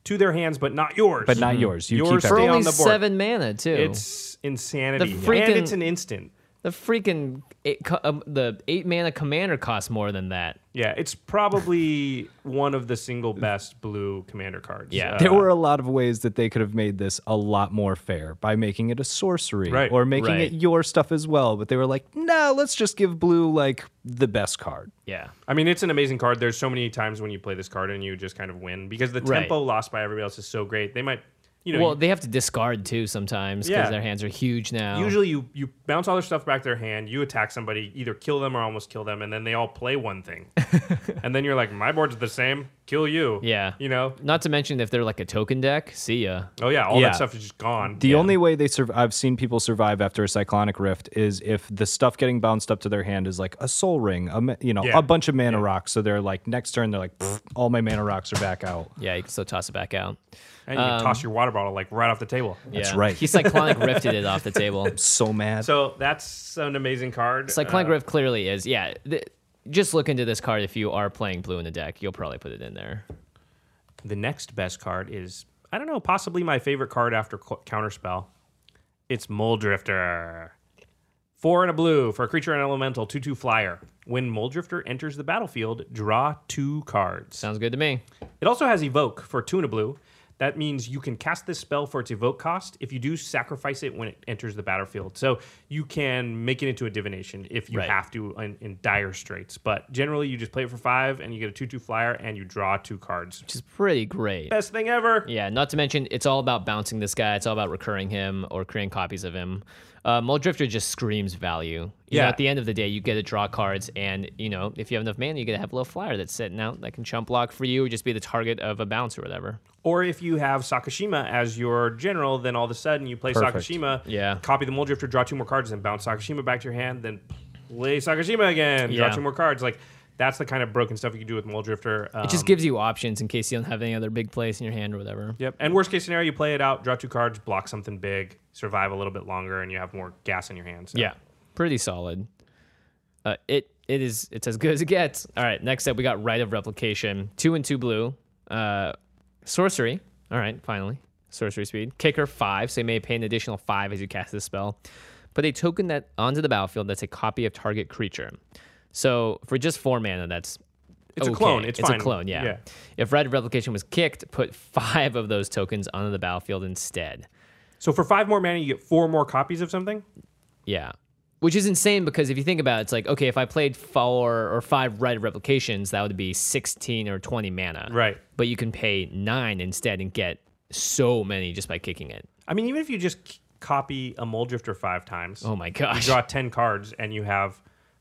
to their hands, but not yours. But not yours. You Yours keep For stay everything. only on the board. seven mana, too. It's insanity. The freaking- and it's an instant. the freaking eight, co- um, the eight mana commander costs more than that. Yeah, it's probably one of the single best blue commander cards. Yeah. Uh, There were a lot of ways that they could have made this a lot more fair by making it a sorcery Right. or making Right. it your stuff as well. But they were like, no, let's just give blue like the best card. Yeah. I mean, it's an amazing card. There's so many times when you play this card and you just kind of win because the Right. tempo lost by everybody else is so great. They might, you know, Well, you- they have to discard too sometimes because Yeah. their hands are huge now. usually you you bounce all their stuff back to their hand, you attack somebody, either kill them or almost kill them, and then they all play one thing. And then you're like, my board's the same, kill you. Yeah. You know? Not to mention if they're like a token deck, see ya. Oh, yeah, all Yeah. that stuff is just gone. The only way they sur- I've seen people survive after a Cyclonic Rift is if the stuff getting bounced up to their hand is like a Soul Ring, a ma- you know, Yeah. a bunch of mana rocks. So they're like next turn they're like, "Pfft, all my mana rocks are back out. Yeah, you can still toss it back out. And you can toss your water bottle like right off the table. That's Yeah. right. He Cyclonic Rifted it off the table. So mad. So that's an amazing card. Cyclonic Uh, Rift clearly is. Yeah. Th- just look into this card if you are playing blue in the deck. You'll probably put it in there. The next best card is, I don't know, possibly my favorite card after co- Counterspell. It's Moldrifter. Four and a blue for a creature and elemental, two two flyer. When Moldrifter enters the battlefield, draw two cards. Sounds good to me. It also has Evoke for two and a blue. That means you can cast this spell for its Evoke cost. If you do, sacrifice it when it enters the battlefield. So you can make it into a divination if you Right. have to in, in dire straits. But generally, you just play it for five, and you get a two two flyer, and you draw two cards. Which is pretty great. Best thing ever. Yeah, not to mention, it's all about bouncing this guy. It's all about recurring him or creating copies of him. Uh, Moldrifter just screams value. You Yeah. know, at the end of the day, you get to draw cards, and, you know, if you have enough mana, you get to have a little flyer that's sitting out that can chump block for you or just be the target of a bounce or whatever. Or if you have Sakashima as your general, then all of a sudden you play Perfect. Sakashima, Yeah. copy the Moldrifter, draw two more cards, and bounce Sakashima back to your hand, then play Sakashima again, draw Yeah. two more cards. Like, that's the kind of broken stuff you can do with Moldrifter. Um, It just gives you options in case you don't have any other big plays in your hand or whatever. Yep. And worst case scenario, you play it out, draw two cards, block something big, survive a little bit longer, and you have more gas in your hands. So. Yeah, pretty solid. Uh, it it is it's as good as it gets. All right, next up we got Rite of Replication, two and two blue, uh, sorcery. All right, finally sorcery speed. Kicker five, so you may pay an additional five as you cast this spell. Put a token that onto the battlefield that's a copy of target creature. So for just four mana, that's It's a okay. clone. It's fine. a clone. Yeah. Yeah. If Rite of Replication was kicked, put five of those tokens onto the battlefield instead. So for five more mana, you get four more copies of something? Yeah. Which is insane because if you think about it, it's like, okay, if I played four or five Rite of Replications, that would be sixteen or twenty mana. Right. But you can pay nine instead and get so many just by kicking it. I mean, even if you just c- copy a Moldrifter five times, Oh my you gosh. draw ten cards, and you have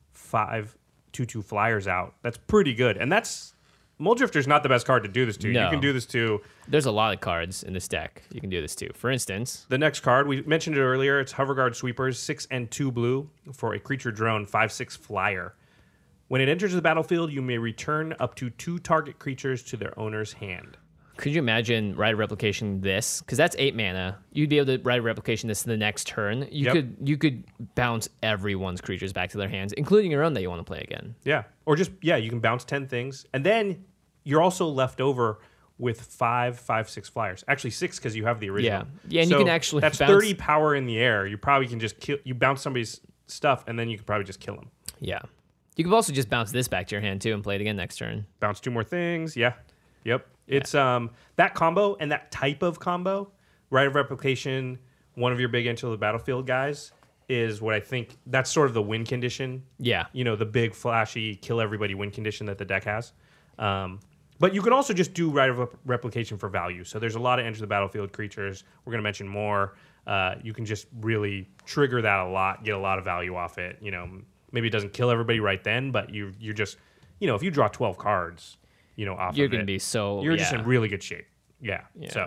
five two two flyers out. That's pretty good. And that's Moldrifter's not the best card to do this to. No. You can do this to There's a lot of cards in this deck you can do this to. For instance, the next card. We mentioned it earlier. It's Hoverguard Sweepers, six and two blue for a creature drone, five six flyer. When it enters the battlefield, you may return up to two target creatures to their owner's hand. could you imagine Rite of Replication this? Because that's eight mana. You'd be able to Rite of Replication this the next turn. You Yep. could you could bounce everyone's creatures back to their hands, including your own that you want to play again. Yeah. Or just, yeah, you can bounce ten things. And then you're also left over with five, five, six flyers. Actually, six because you have the original. Yeah. Yeah, and you So can actually That's bounce- thirty power in the air. You probably can just kill, you bounce somebody's stuff, and then you can probably just kill them. Yeah. You could also just bounce this back to your hand too and play it again next turn. Bounce two more things. Yeah. Yep. It's um that combo and that type of combo, Rite of Replication, one of your big enter the battlefield guys, is what I think that's sort of the win condition. Yeah. You know, the big flashy kill everybody win condition that the deck has. Um, but you can also just do Rite of Rep- Replication for value. So there's a lot of enter the battlefield creatures. We're going to mention more. Uh, you can just really trigger that a lot, get a lot of value off it. You know, maybe it doesn't kill everybody right then, but you you're just, you know, if you draw twelve cards, you know, off You're of going to it, be so you're just yeah. in really good shape. Yeah. Yeah. So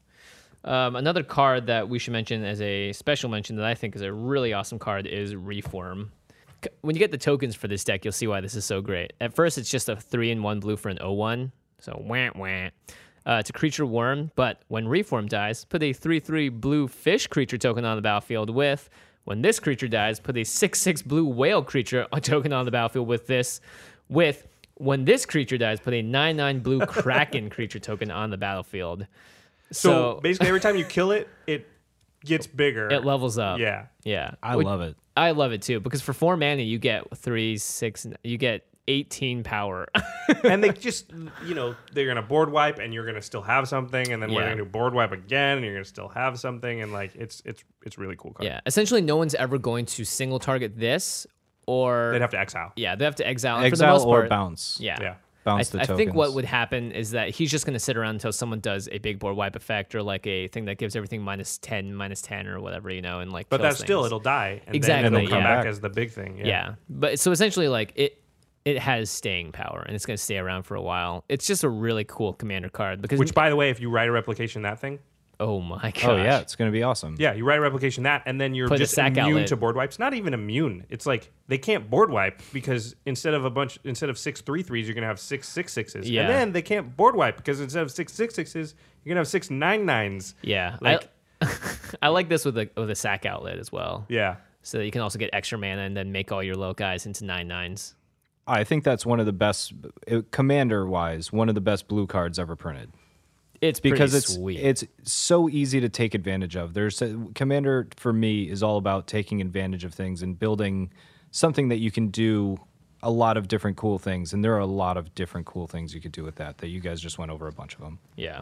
Um, another card that we should mention as a special mention that I think is a really awesome card is Reform. C- When you get the tokens for this deck, you'll see why this is so great. At first, it's just a three and one blue for an oh one, so wah wah. Uh, it's a creature worm, but when Reform dies, put a three three blue fish creature token on the battlefield with. When this creature dies, put a six six blue whale creature token on the battlefield with this, with When this creature dies, put a nine nine blue Kraken creature token on the battlefield. So, So, basically, every time you kill it, it gets bigger. it levels up. Yeah. Yeah. I Which- love it. I love it too because for four mana you get three, six, you get eighteen power. And they just, you know, they're going to board wipe and you're going to still have something. And then we're Yeah. going to board wipe again and you're going to still have something. And like, it's it's it's really cool card. Yeah. Essentially, no one's ever going to single target this or. They'd have to exile. yeah, they have to exile. And for the Exile most or part, bounce. Yeah. Yeah. Bounce I, the I think what tokens. would happen is that he's just going to sit around until someone does a big board wipe effect or like a thing that gives everything minus ten, minus ten or whatever, you know, and like. But kills that's still, things. it'll die. And Exactly, then it'll come yeah. back as the big thing. Yeah. Yeah. But so essentially, like it, it has staying power and it's going to stay around for a while. It's just a really cool commander card because. Which, by the way, if you write a replication that thing, oh my gosh. Oh yeah, it's gonna be awesome. yeah, you write a replication that, and then you're Put a just sack immune outlet. to board wipes. Not even immune. It's like they can't board wipe because instead of a bunch, instead of six three threes, you're gonna have six six sixes. Yeah. And then they can't board wipe because instead of six six sixes, you're gonna have six nine nines. Yeah. Like- I, I like this with a with a sack outlet as well. Yeah. So that you can also get extra mana and then make all your low guys into nine nines. I think that's one of the best, commander wise, one of the best blue cards ever printed. It's Because pretty it's sweet. it's so easy to take advantage of. There's a, commander for me is all about taking advantage of things and building something that you can do a lot of different cool things, and there are a lot of different cool things you could do with that. That you guys just went over a bunch of them. yeah.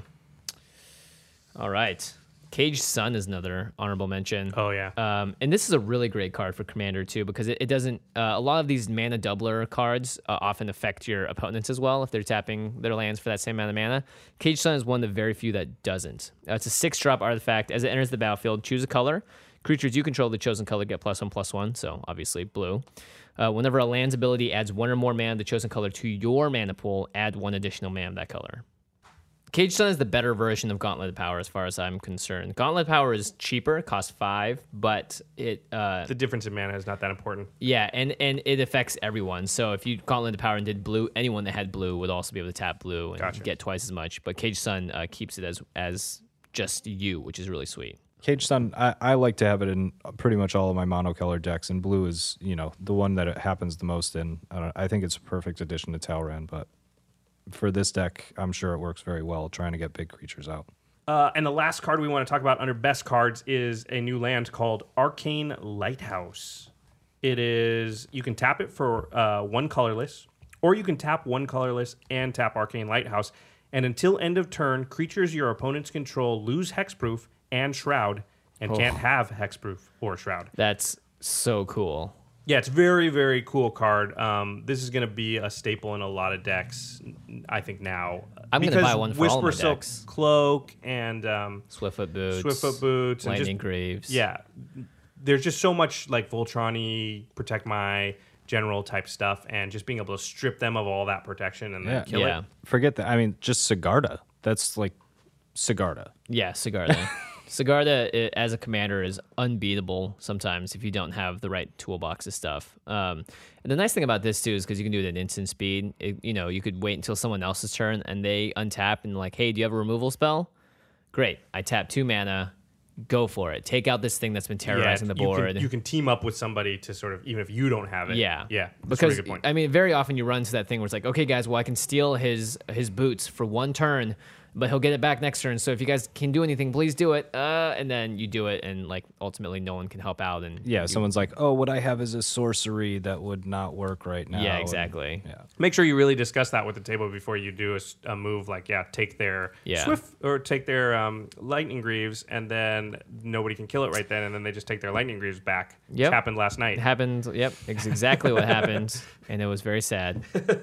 All right. Caged Sun is another honorable mention. Oh yeah. Um, and this is a really great card for Commander too, because it, it doesn't. Uh, a lot of these mana doubler cards uh, often affect your opponents as well if they're tapping their lands for that same amount of mana. Caged Sun is one of the very few that doesn't. Uh, it's a six-drop artifact. As it enters the battlefield, choose a color. Creatures you control the chosen color get plus one plus one. So obviously blue. Uh, whenever a land's ability adds one or more mana of the chosen color to your mana pool, add one additional mana of that color. Caged Sun is the better version of Gauntlet Power as far as I'm concerned. Gauntlet Power is cheaper, costs five, but it uh, the difference in mana is not that important. yeah, and, and it affects everyone. So if you Gauntlet Power and did blue, anyone that had blue would also be able to tap blue and Gotcha. get twice as much. But Caged Sun uh, keeps it as as just you, which is really sweet. Cage Sun, I, I like to have it in pretty much all of my monocolor decks, and blue is, you know, the one that it happens the most in. I, don't, I think it's a perfect addition to Talran, but for this deck, I'm sure it works very well trying to get big creatures out. Uh, and the last card we want to talk about under best cards is a new land called Arcane Lighthouse. It is, you can tap it for uh, one colorless, or you can tap one colorless and tap Arcane Lighthouse. And until end of turn, creatures your opponents control lose hexproof and shroud and can't have hexproof or shroud. That's so cool. Yeah, it's very, very cool card. Um, this is going to be a staple in a lot of decks, I think now. I'm gonna Because buy one for all Whisper my Silk decks. Cloak and um, Swiftfoot Boots. Swiftfoot Boots. and Lightning just, Greaves. Yeah, there's just so much like Voltron-y, protect my general type stuff, and just being able to strip them of all that protection and then Yeah. kill Yeah. it. Forget that. I mean, just Sigarda. That's like Sigarda. Yeah, Sigarda. Sigarda i- as a commander is unbeatable sometimes if you don't have the right toolbox of stuff. Um, and the nice thing about this too is because you can do it at instant speed. It, you know, you could wait until someone else's turn and they untap and like, hey, do you have a removal spell? Great, I tap two mana. Go for it. Take out this thing that's been terrorizing the you board. Can, you can team up with somebody to sort of, even if you don't have it. Yeah, Yeah. That's a Because really good point. I mean, very often you run to that thing where it's like, okay, guys, well, I can steal his his boots for one turn, but he'll get it back next turn. So if you guys can do anything, please do it. Uh, and then you do it, and like ultimately, no one can help out. And Yeah, you- someone's like, oh, what I have is a sorcery that would not work right now. yeah, And- exactly. yeah. Make sure you really discuss that with the table before you do a, s- a move like, yeah, take their Yeah. Swift or take their um, Lightning Greaves, and then nobody can kill it right then, and then they just take their Lightning Greaves back. Yep. Which happened last night. It happened. Yep, it's exactly what happened, and it was very sad.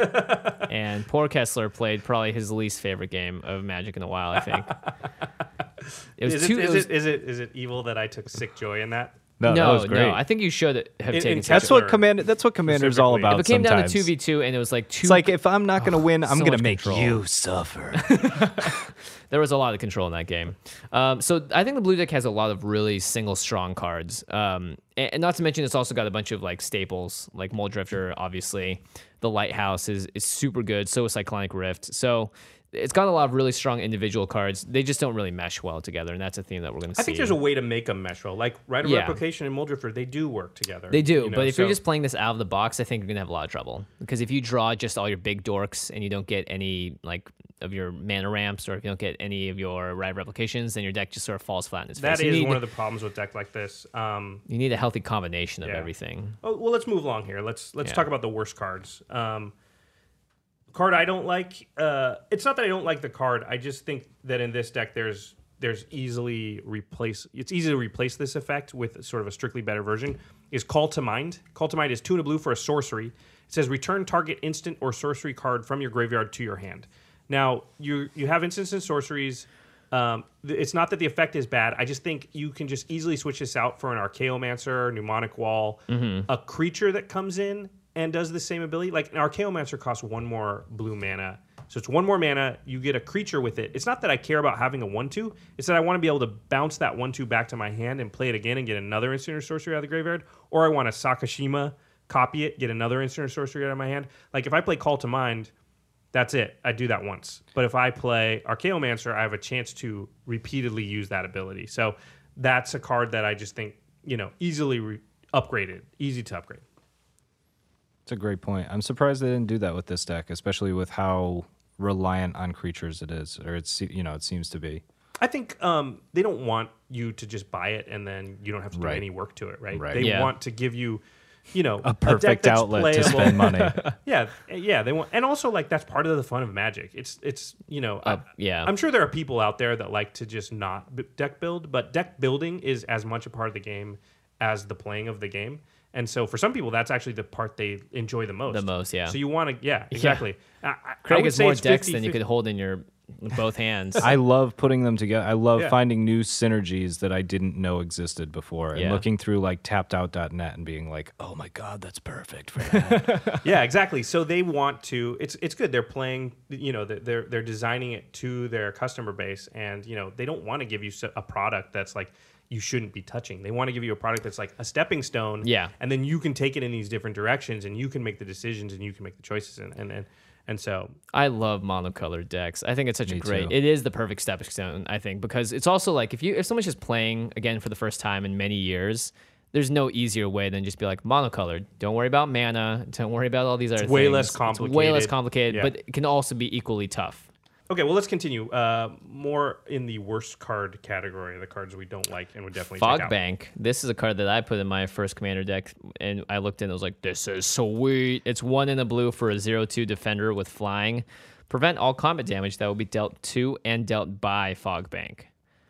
And poor Kessler played probably his least favorite game of Magic in a while. I think it was Is, too. it, it is, was- it, is it is it evil that I took sick joy in that? No, no, that was great. no. I think you should have In- taken. in such that's a- what commander. That's what commander's all Specifically. about. If it came down to sometimes. two v two, and it was like two. It's like if I'm not going to win, I'm so going much to make control. you suffer. There was a lot of control in that game. Um, so I think the blue deck has a lot of really single strong cards. Um, and, and not to mention, it's also got a bunch of like staples, like Mold Drifter, obviously. The Lighthouse is, is super good. So is Cyclonic Rift. So it's got a lot of really strong individual cards. They just don't really mesh well together. And that's a theme that we're going to see. I think there's a way to make them mesh well. Like Rider Yeah. Replication and Mold Drifter, they do work together. They do. you know, but if so- you're just playing this out of the box, I think you're going to have a lot of trouble. because if you draw just all your big dorks and you don't get any like of your mana ramps, or if you don't get any of your rad replications, then your deck just sort of falls flat in its That face. You is need- one of the problems with deck like this. Um, You need a healthy combination of Yeah. everything. oh, well, let's move along here. Let's let's Yeah. talk about the worst cards. Um, card I don't like. Uh, it's not that I don't like the card. I just think that in this deck, there's there's easily replace. It's easy to replace this effect with sort of a strictly better version. Is Call to Mind. Call to Mind is two and a blue for a sorcery. It says return target instant or sorcery card from your graveyard to your hand. Now you you have instants and sorceries. Um, th- it's not that the effect is bad. I just think you can just easily switch this out for an Archaeomancer, Mnemonic Wall, a creature that comes in and does the same ability. Like an Archaeomancer costs one more blue mana. So it's one more mana. You get a creature with it. It's not that I care about having a one two. It's that I want to be able to bounce that one two back to my hand and play it again and get another instant or sorcery out of the graveyard. Or I want to Sakashima, copy it, get another instant or sorcery out of my hand. Like if I play Call to Mind, that's it. I do that once. But if I play Archaeomancer, I have a chance to repeatedly use that ability. So that's a card that I just think, you know, easily re- upgraded, easy to upgrade. It's a great point. I'm surprised they didn't do that with this deck, especially with how reliant on creatures it is, or it's you know it seems to be. I think um, they don't want you to just buy it and then you don't have to do Right. any work to it, right? Right. They Yeah. want to give you, you know, A deck perfect that's outlet to playable. spend money. Yeah, yeah. They want, and also like that's part of the fun of Magic. It's it's you know, Uh, I- yeah. I'm sure there are people out there that like to just not b- deck build, but deck building is as much a part of the game as the playing of the game. And so for some people, that's actually the part they enjoy the most. The most, yeah. So you want to, yeah, exactly. I, I- I Craig would has say more it's decks fifty, than you could hold in your both hands. I love putting them together. I love Yeah. finding new synergies that I didn't know existed before, and Yeah. looking through like tapped out dot net and being like, "Oh my god, that's perfect for that." Yeah, exactly. So they want to. It's it's good. They're playing. You know, they're they're designing it to their customer base, and you know they don't want to give you a product that's like you shouldn't be touching. They want to give you a product that's like a stepping stone. Yeah. And then you can take it in these different directions, and you can make the decisions, and you can make the choices, and and and, and so I love monocolored decks. I think it's such a Me great. too. It is the perfect stepping stone, I think, because it's also like if you if someone's just playing again for the first time in many years, there's no easier way than just be like monocolored. Don't worry about mana. Don't worry about all these other way things. less It's way less complicated. complicated, Yeah. but it can also be equally tough. okay. Well, let's continue. Uh, more in the worst card category, the cards we don't like and would definitely check out. Fogbank. This is a card that I put in my first commander deck, and I looked in. I was like, "This is sweet." It's one in a blue for a zero two defender with flying. Prevent all combat damage that will be dealt to and dealt by Fogbank.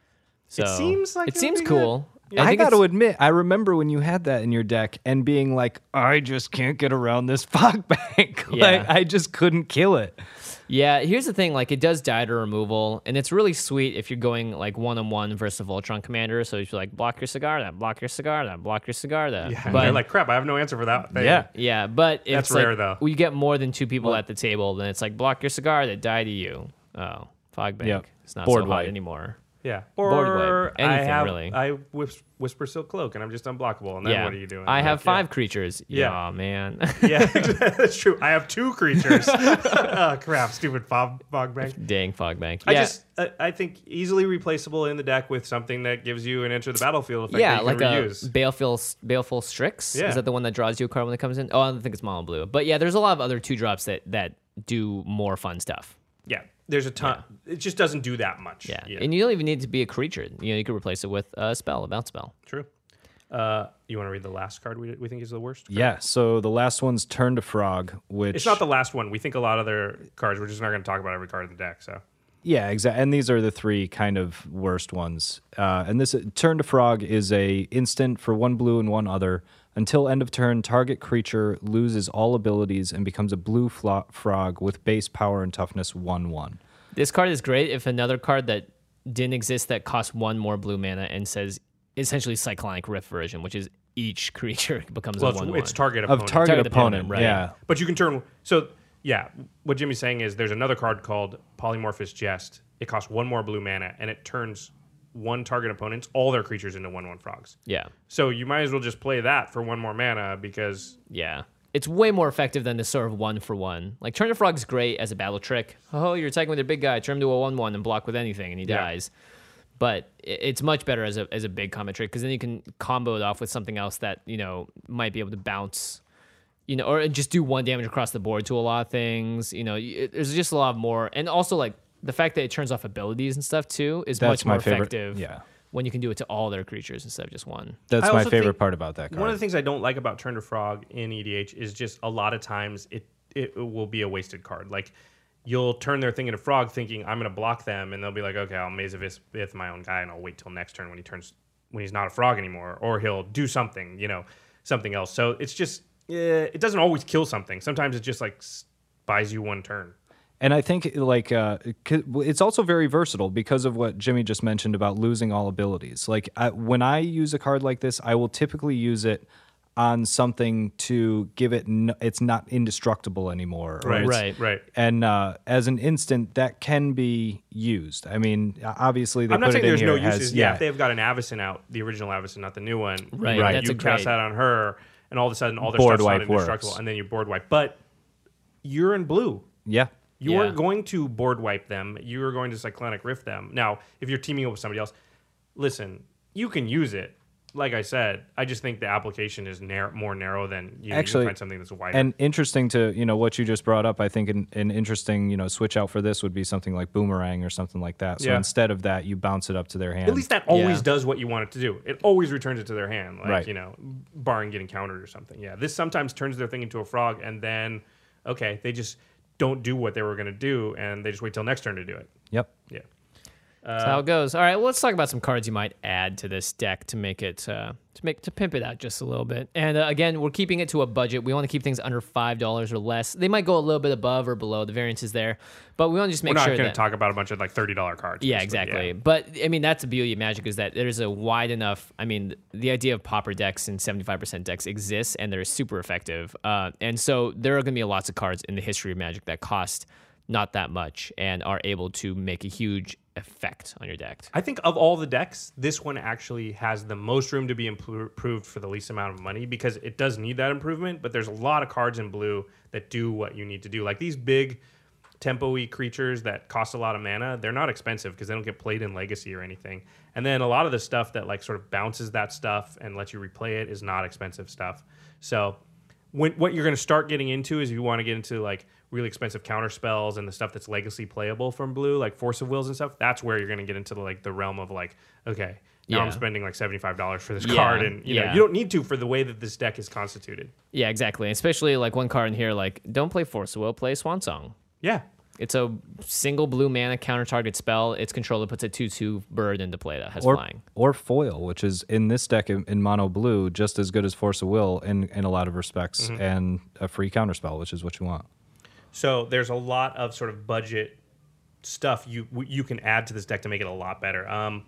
So seems like it it would seems be cool. I, think got to it's- admit, I remember when you had that in your deck and being like, "I just can't get around this fog bank." Yeah. Like I just couldn't kill it. Yeah, here's the thing. Like, it does die to removal, and it's really sweet if you're going like one on one versus a Voltron commander. So if you're like, block your cigar, that block your cigar, that block your cigar, that. Yeah, but they're like crap. I have no answer for that. Thing. Yeah. yeah, but if That's it's like, rare, though. we get more than two people at the table, then it's like block your cigar, that die to you. Oh, Fogbank. Yep. It's not Board so hot wipe. anymore. Yeah. Board Or wipe. Anything, I have, really. I whis- whisper silk cloak and I'm just unblockable. And then yeah. what are you doing? I Like, have yeah. five creatures. Yeah. Yeah, man. Yeah, that's true. I have two creatures. oh, crap, stupid fog, fog bank. Dang Fogbank. I Yeah. just, I, I think easily replaceable in the deck with something that gives you an enter the battlefield effect. Yeah, that you like can a reuse. Baleful Baleful Strix. Yeah. Is that the one that draws you a card when it comes in? Oh, I don't think it's mono blue. But yeah, there's a lot of other two drops that that do more fun stuff. Yeah, there's a ton. It just doesn't do that much. Yeah. yeah. And you don't even need to be a creature. You know, you could replace it with a spell, a bounce spell. True. Uh, you want to read the last card we, we think is the worst? Yeah. So the last one's Turn to Frog, which It's not the last one. We think a lot of their cards. We're just not going to talk about every card in the deck. So Yeah, exactly. And these are the three kind of worst ones. Uh, and this Turn to Frog is a instant for one blue and one other. Until end of turn, target creature loses all abilities and becomes a blue flo- frog with base power and toughness one one. This card is great if another card that didn't exist that costs one more blue mana and says essentially Cyclonic Rift version, which is each creature becomes well, a it's, one it's one. target Of opponent. target, Target opponent, opponent, right. Yeah. But you can turn. So yeah, what Jimmy's saying is there's another card called Polymorphous Jest. It costs one more blue mana and it turns one target opponent's all their creatures into one one frogs. Yeah. So you might as well just play that for one more mana because Yeah. It's way more effective than the sort of one for one. Like Turn to Frog's great as a battle trick. Oh, you're attacking with your big guy, turn him to a one one and block with anything and he Yeah. dies. But i- it's much better as a as a big combat trick because then you can combo it off with something else that, you know, might be able to bounce, you know, or just do one damage across the board to a lot of things. You know, it, there's just a lot more, and also like the fact that it turns off abilities and stuff too is That's much more my favorite- effective. yeah. When you can do it to all their creatures instead of just one. That's I my also favorite think part about that card. One of the things I don't like about Turn to Frog in E D H is just a lot of times it it will be a wasted card. Like you'll turn their thing into Frog thinking I'm going to block them, and they'll be like, okay, I'll Maze of Ith my own guy, and I'll wait till next turn when he turns when he's not a Frog anymore, or he'll do something, you know, something else. So it's just eh, it doesn't always kill something. Sometimes it just like s- buys you one turn. And I think like uh, c- it's also very versatile because of what Jimmy just mentioned about losing all abilities. Like I, when I use a card like this, I will typically use it on something to give it n- it's not indestructible anymore. or Right, it's- Right. right. And uh, as an instant, that can be used. I mean, obviously they I'm not put saying it in there's here. no It has- uses. Yeah, if they've got an Avacyn out, the original Avacyn, not the new one, Right, you, that's you a cast great- that on her, and all of a sudden all their Board stuff's not wipe works. indestructible, and then you board wipe. But you're in blue. yeah. You Yeah. weren't going to board wipe them. You were going to Cyclonic Rift them. Now, if you're teaming up with somebody else, listen, you can use it. Like I said, I just think the application is narrow, more narrow than you, Actually, you can find something that's wider. And interesting to, you know, what you just brought up, I think an, an interesting, you know, switch out for this would be something like Boomerang or something like that. So Yeah. instead of that, you bounce it up to their hand. At least that always Yeah. does what you want it to do. It always returns it to their hand, like, Right. you know, barring getting countered or something. Yeah, this sometimes turns their thing into a frog, and then, okay, they just don't do what they were going to do, and they just wait till next turn to do it. Yep. Yeah. That's how it goes. All right, well, let's talk about some cards you might add to this deck to make it uh, to make to pimp it out just a little bit. And uh, again, we're keeping it to a budget. We want to keep things under five dollars or less. They might go a little bit above or below. The variance is there, but we want to just make We're not sure going to that talk about a bunch of like thirty dollar cards. yeah, basically. exactly. Yeah. But I mean, that's the beauty of Magic is that there's a wide enough. I mean, the idea of popper decks and seventy-five percent decks exists, and they're super effective. Uh, and so there are going to be lots of cards in the history of Magic that cost not that much and are able to make a huge effect on your deck. I think of all the decks, this one actually has the most room to be impro- improved for the least amount of money because it does need that improvement, but there's a lot of cards in blue that do what you need to do. Like these big tempo-y creatures that cost a lot of mana, they're not expensive because they don't get played in Legacy or anything. And then a lot of the stuff that like sort of bounces that stuff and lets you replay it is not expensive stuff. So when, what you're going to start getting into is you want to get into like really expensive counter spells and the stuff that's legacy playable from blue, like Force of Wills and stuff. That's where you're going to get into the, like the realm of like, okay, now Yeah. I'm spending like seventy-five dollars for this Yeah, card, and you know yeah. you don't need to for the way that this deck is constituted. Yeah, exactly. Especially like one card in here, like don't play Force of Will, play Swan Song. Yeah, It's a single blue mana counter target spell. Its controller puts a two two bird into play that has Or, flying. or foil, which is in this deck in, in mono blue, just as good as Force of Will in, in a lot of respects, Mm-hmm. and a free counterspell, which is what you want. so there's a lot of sort of budget stuff you you can add to this deck to make it a lot better. Um,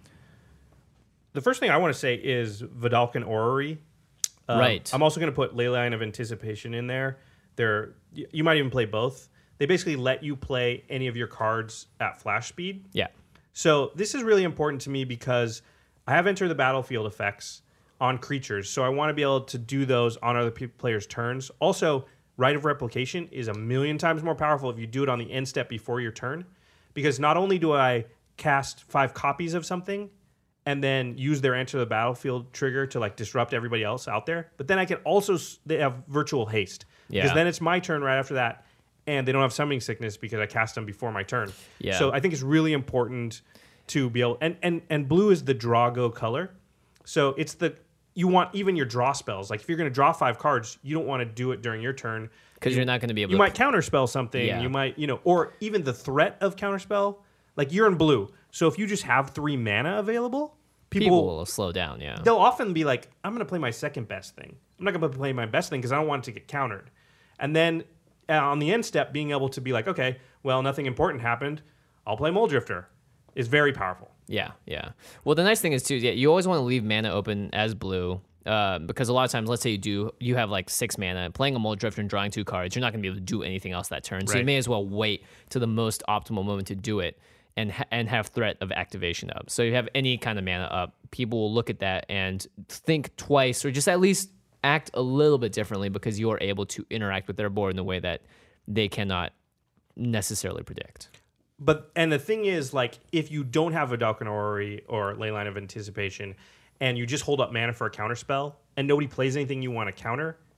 the first thing I want to say is Vidalcan Orrery. Um, Right. I'm also going to put Leyline of Anticipation in there. They're, y- you might even play both. They basically let you play any of your cards at flash speed. Yeah. So this is really important to me because I have enter the battlefield effects on creatures. So I want to be able to do those on other pe- players' turns. Also, Rite of Replication is a million times more powerful if you do it on the end step before your turn. Because not only do I cast five copies of something and then use their enter the battlefield trigger to like disrupt everybody else out there, but then I can also s- they have virtual haste. Yeah. Because then it's my turn right after that. And they don't have summoning sickness because I cast them before my turn. Yeah. So I think it's really important to be able and and and blue is the draw go color. So it's the you want even your draw spells. Like if you're going to draw five cards, you don't want to do it during your turn Because you're not going to be able you to. might counterspell something. Yeah. You might, you know, or even the threat of counterspell. Like you're in blue. So if you just have three mana available, people, people will slow down. Yeah. they'll often be like, I'm going to play my second best thing. I'm not going to play my best thing because I don't want it to get countered. And then uh, on the end step, being able to be like, okay, well, nothing important happened. I'll play Mole Drifter is very powerful. Yeah, yeah. Well, the nice thing is too, yeah, you always want to leave mana open as blue, uh, because a lot of times, let's say you do, you have like six mana, playing a Mold Drifter and drawing two cards, you're not going to be able to do anything else that turn. So you Right. may as well wait to the most optimal moment to do it, and ha- and have threat of activation up. So you have any kind of mana up, people will look at that and think twice, or just at least act a little bit differently because you are able to interact with their board in a way that they cannot necessarily predict. But and the thing is, like, if you don't have a Vidalcan Orrery or Leyline of Anticipation, and you just hold up mana for a counter spell, and nobody plays anything you want to counter,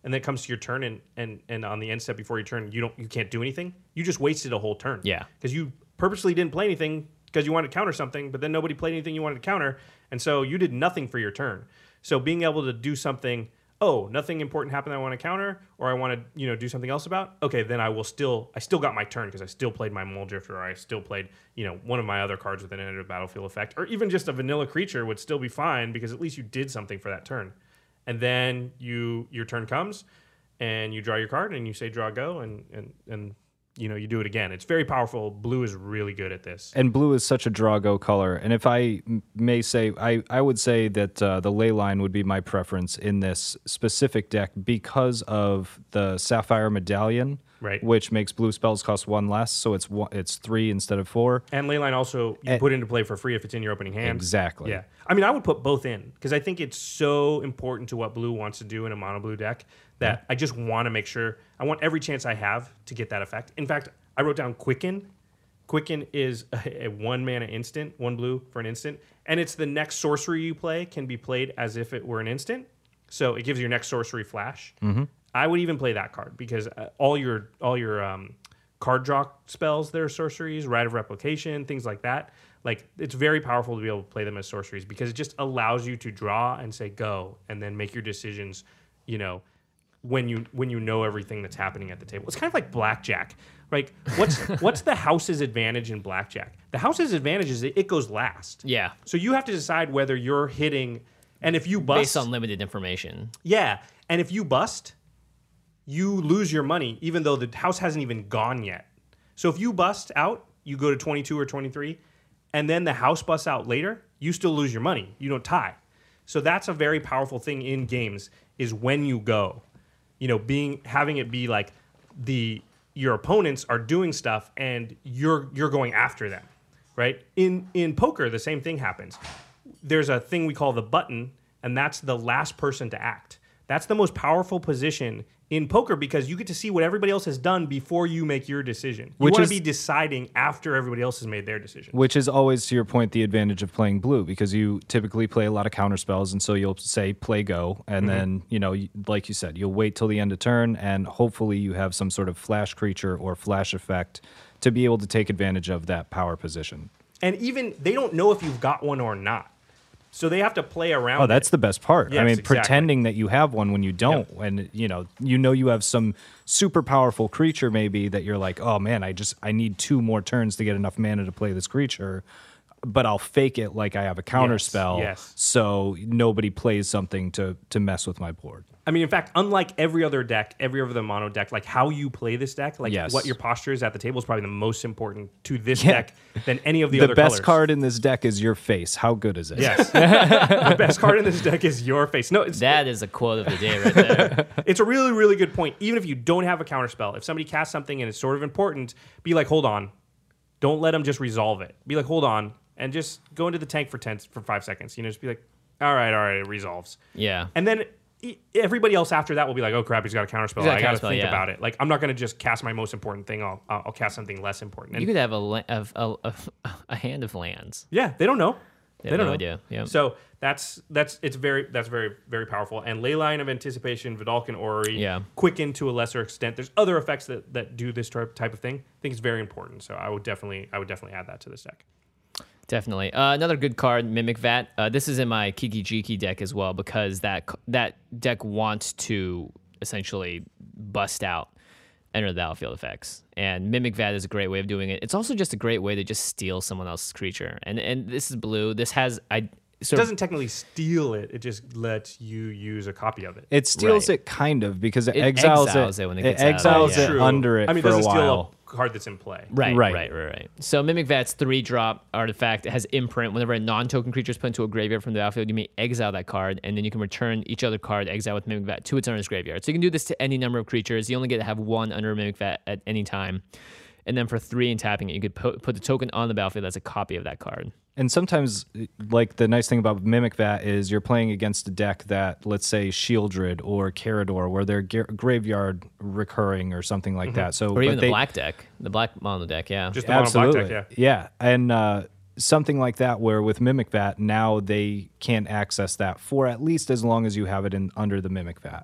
and then it comes to your turn, and, and, and on the end step before your turn, you don't you can't do anything. You just wasted a whole turn. Yeah. Because you purposely didn't play anything because you wanted to counter something, but then nobody played anything you wanted to counter, and so you did nothing for your turn. So being able to do something, oh, nothing important happened that I want to counter, or I want to, you know, do something else about, okay, then I will still, I still got my turn because I still played my Mulldrifter, or I still played, you know, one of my other cards with an end of battlefield effect, or even just a vanilla creature would still be fine because at least you did something for that turn. And then you, your turn comes, and you draw your card, and you say draw go, and and and you know, you do it again. It's very powerful. Blue is really good at this. And blue is such a draw-go color. And if I m- may say, I, I would say that uh, the Leyline would be my preference in this specific deck because of the Sapphire Medallion, Right. which makes blue spells cost one less, so it's one, it's three instead of four. And Leyline also you And- put into play for free if it's in your opening hand. Exactly. Yeah. I mean, I would put both in because I think it's so important to what blue wants to do in a mono blue deck that I just want to make sure I want every chance I have to get that effect. In fact, I wrote down Quicken. Quicken is a, a one mana instant, one blue for an instant, and it's the next sorcery you play can be played as if it were an instant. So it gives your next sorcery flash. Mm-hmm. I would even play that card because uh, all your all your um, card draw spells that are sorceries, Rite of Replication, things like that. Like, it's very powerful to be able to play them as sorceries because it just allows you to draw and say go and then make your decisions, you know, when you when you know everything that's happening at the table. It's kind of like blackjack. Like, what's what's the house's advantage in blackjack? The house's advantage is it, it goes last. Yeah. So you have to decide whether you're hitting, and if you bust Based on limited information. yeah, and if you bust, you lose your money even though the house hasn't even gone yet. So if you bust out, you go to twenty-two or twenty-three, and then the house busts out later, you still lose your money. You don't tie. So that's a very powerful thing in games is when you go. You know, being having it be like the your opponents are doing stuff and you're you're going after them, right? In in poker, the same thing happens. There's a thing we call the button, and that's the last person to act. That's the most powerful position in poker because you get to see what everybody else has done before you make your decision. You Which want is- to be deciding after everybody else has made their decision. Which is always, to your point, the advantage of playing blue because you typically play a lot of counter spells, and so you'll say play go, and Mm-hmm. then, you know, y- like you said, you'll wait till the end of turn, and hopefully you have some sort of flash creature or flash effect to be able to take advantage of that power position. And even they don't know if you've got one or not. So they have to play around. Oh, that's it. the best part. I Yes, mean, exactly. pretending that you have one when you don't, and you know, you know, you have some super powerful creature maybe that you're like, oh man, I just I need two more turns to get enough mana to play this creature, but I'll fake it like I have a counter Yes, spell, yes. so nobody plays something to to mess with my board. I mean, in fact, unlike every other deck, every other mono deck, like how you play this deck, like Yes. what your posture is at the table is probably the most important to this Yeah. deck than any of the, The other best colors. card in this deck is your face. How good is it? Yes. The best card in this deck is your face. No, it's That is a quote of the day right there. it's a really, really good point. Even if you don't have a counter spell, if somebody casts something and it's sort of important, be like, hold on. Don't let them just resolve it. Be like, hold on, and just go into the tank for ten for five seconds. You know, just be like, all right, all right, it resolves. Yeah. And then e- everybody else after that will be like, oh crap, he's got a counter spell. He's got a I got to counterspell, think yeah. about it. Like, I'm not going to just cast my most important thing. I'll I'll cast something less important. And You could have a, la- of- a, a, a hand of lands. yeah, they don't know. They They, have don't no know. idea. Yeah. So that's that's it's very that's very very powerful. And Leyline of Anticipation, Vidalcan Orrery, Yeah. Quicken to a lesser extent. There's other effects that, that do this type type of thing. I think it's very important. So I would definitely I would definitely add that to this deck. Definitely. Uh, another good card, Mimic Vat. Uh, this is in my Kiki Jiki deck as well because that c- that deck wants to essentially bust out enter the battlefield effects. And Mimic Vat is a great way of doing it. It's also just a great way to just steal someone else's creature. And and this is blue. This has I It sort of, doesn't technically steal it. It just lets you use a copy of it. It steals Right. it kind of because it, It exiles, exiles it. it when it It gets out of it, exiles yeah. it True. under it I mean, it for a doesn't steal while. a card that's in play. Right, Right. right, right, right. So Mimic Vat's three drop artifact. It has imprint. Whenever a non-token creature is put into a graveyard from the battlefield, you may exile that card, and then you can return each other card exiled with Mimic Vat to its owner's graveyard. So you can do this to any number of creatures. You only get to have one under Mimic Vat at any time. And then for three and tapping it, you could put, put the token on the battlefield as a copy of that card. And sometimes, like, the nice thing about Mimic Vat is you're playing against a deck that, let's say, Shieldred or Carador, where they're ga- graveyard recurring or something like that. So, Or even but the they- black deck, the black mono deck, yeah. Just the mono black absolutely, deck, yeah. yeah, and uh, something like that, where with Mimic Vat, now they can't access that for at least as long as you have it in under the Mimic Vat.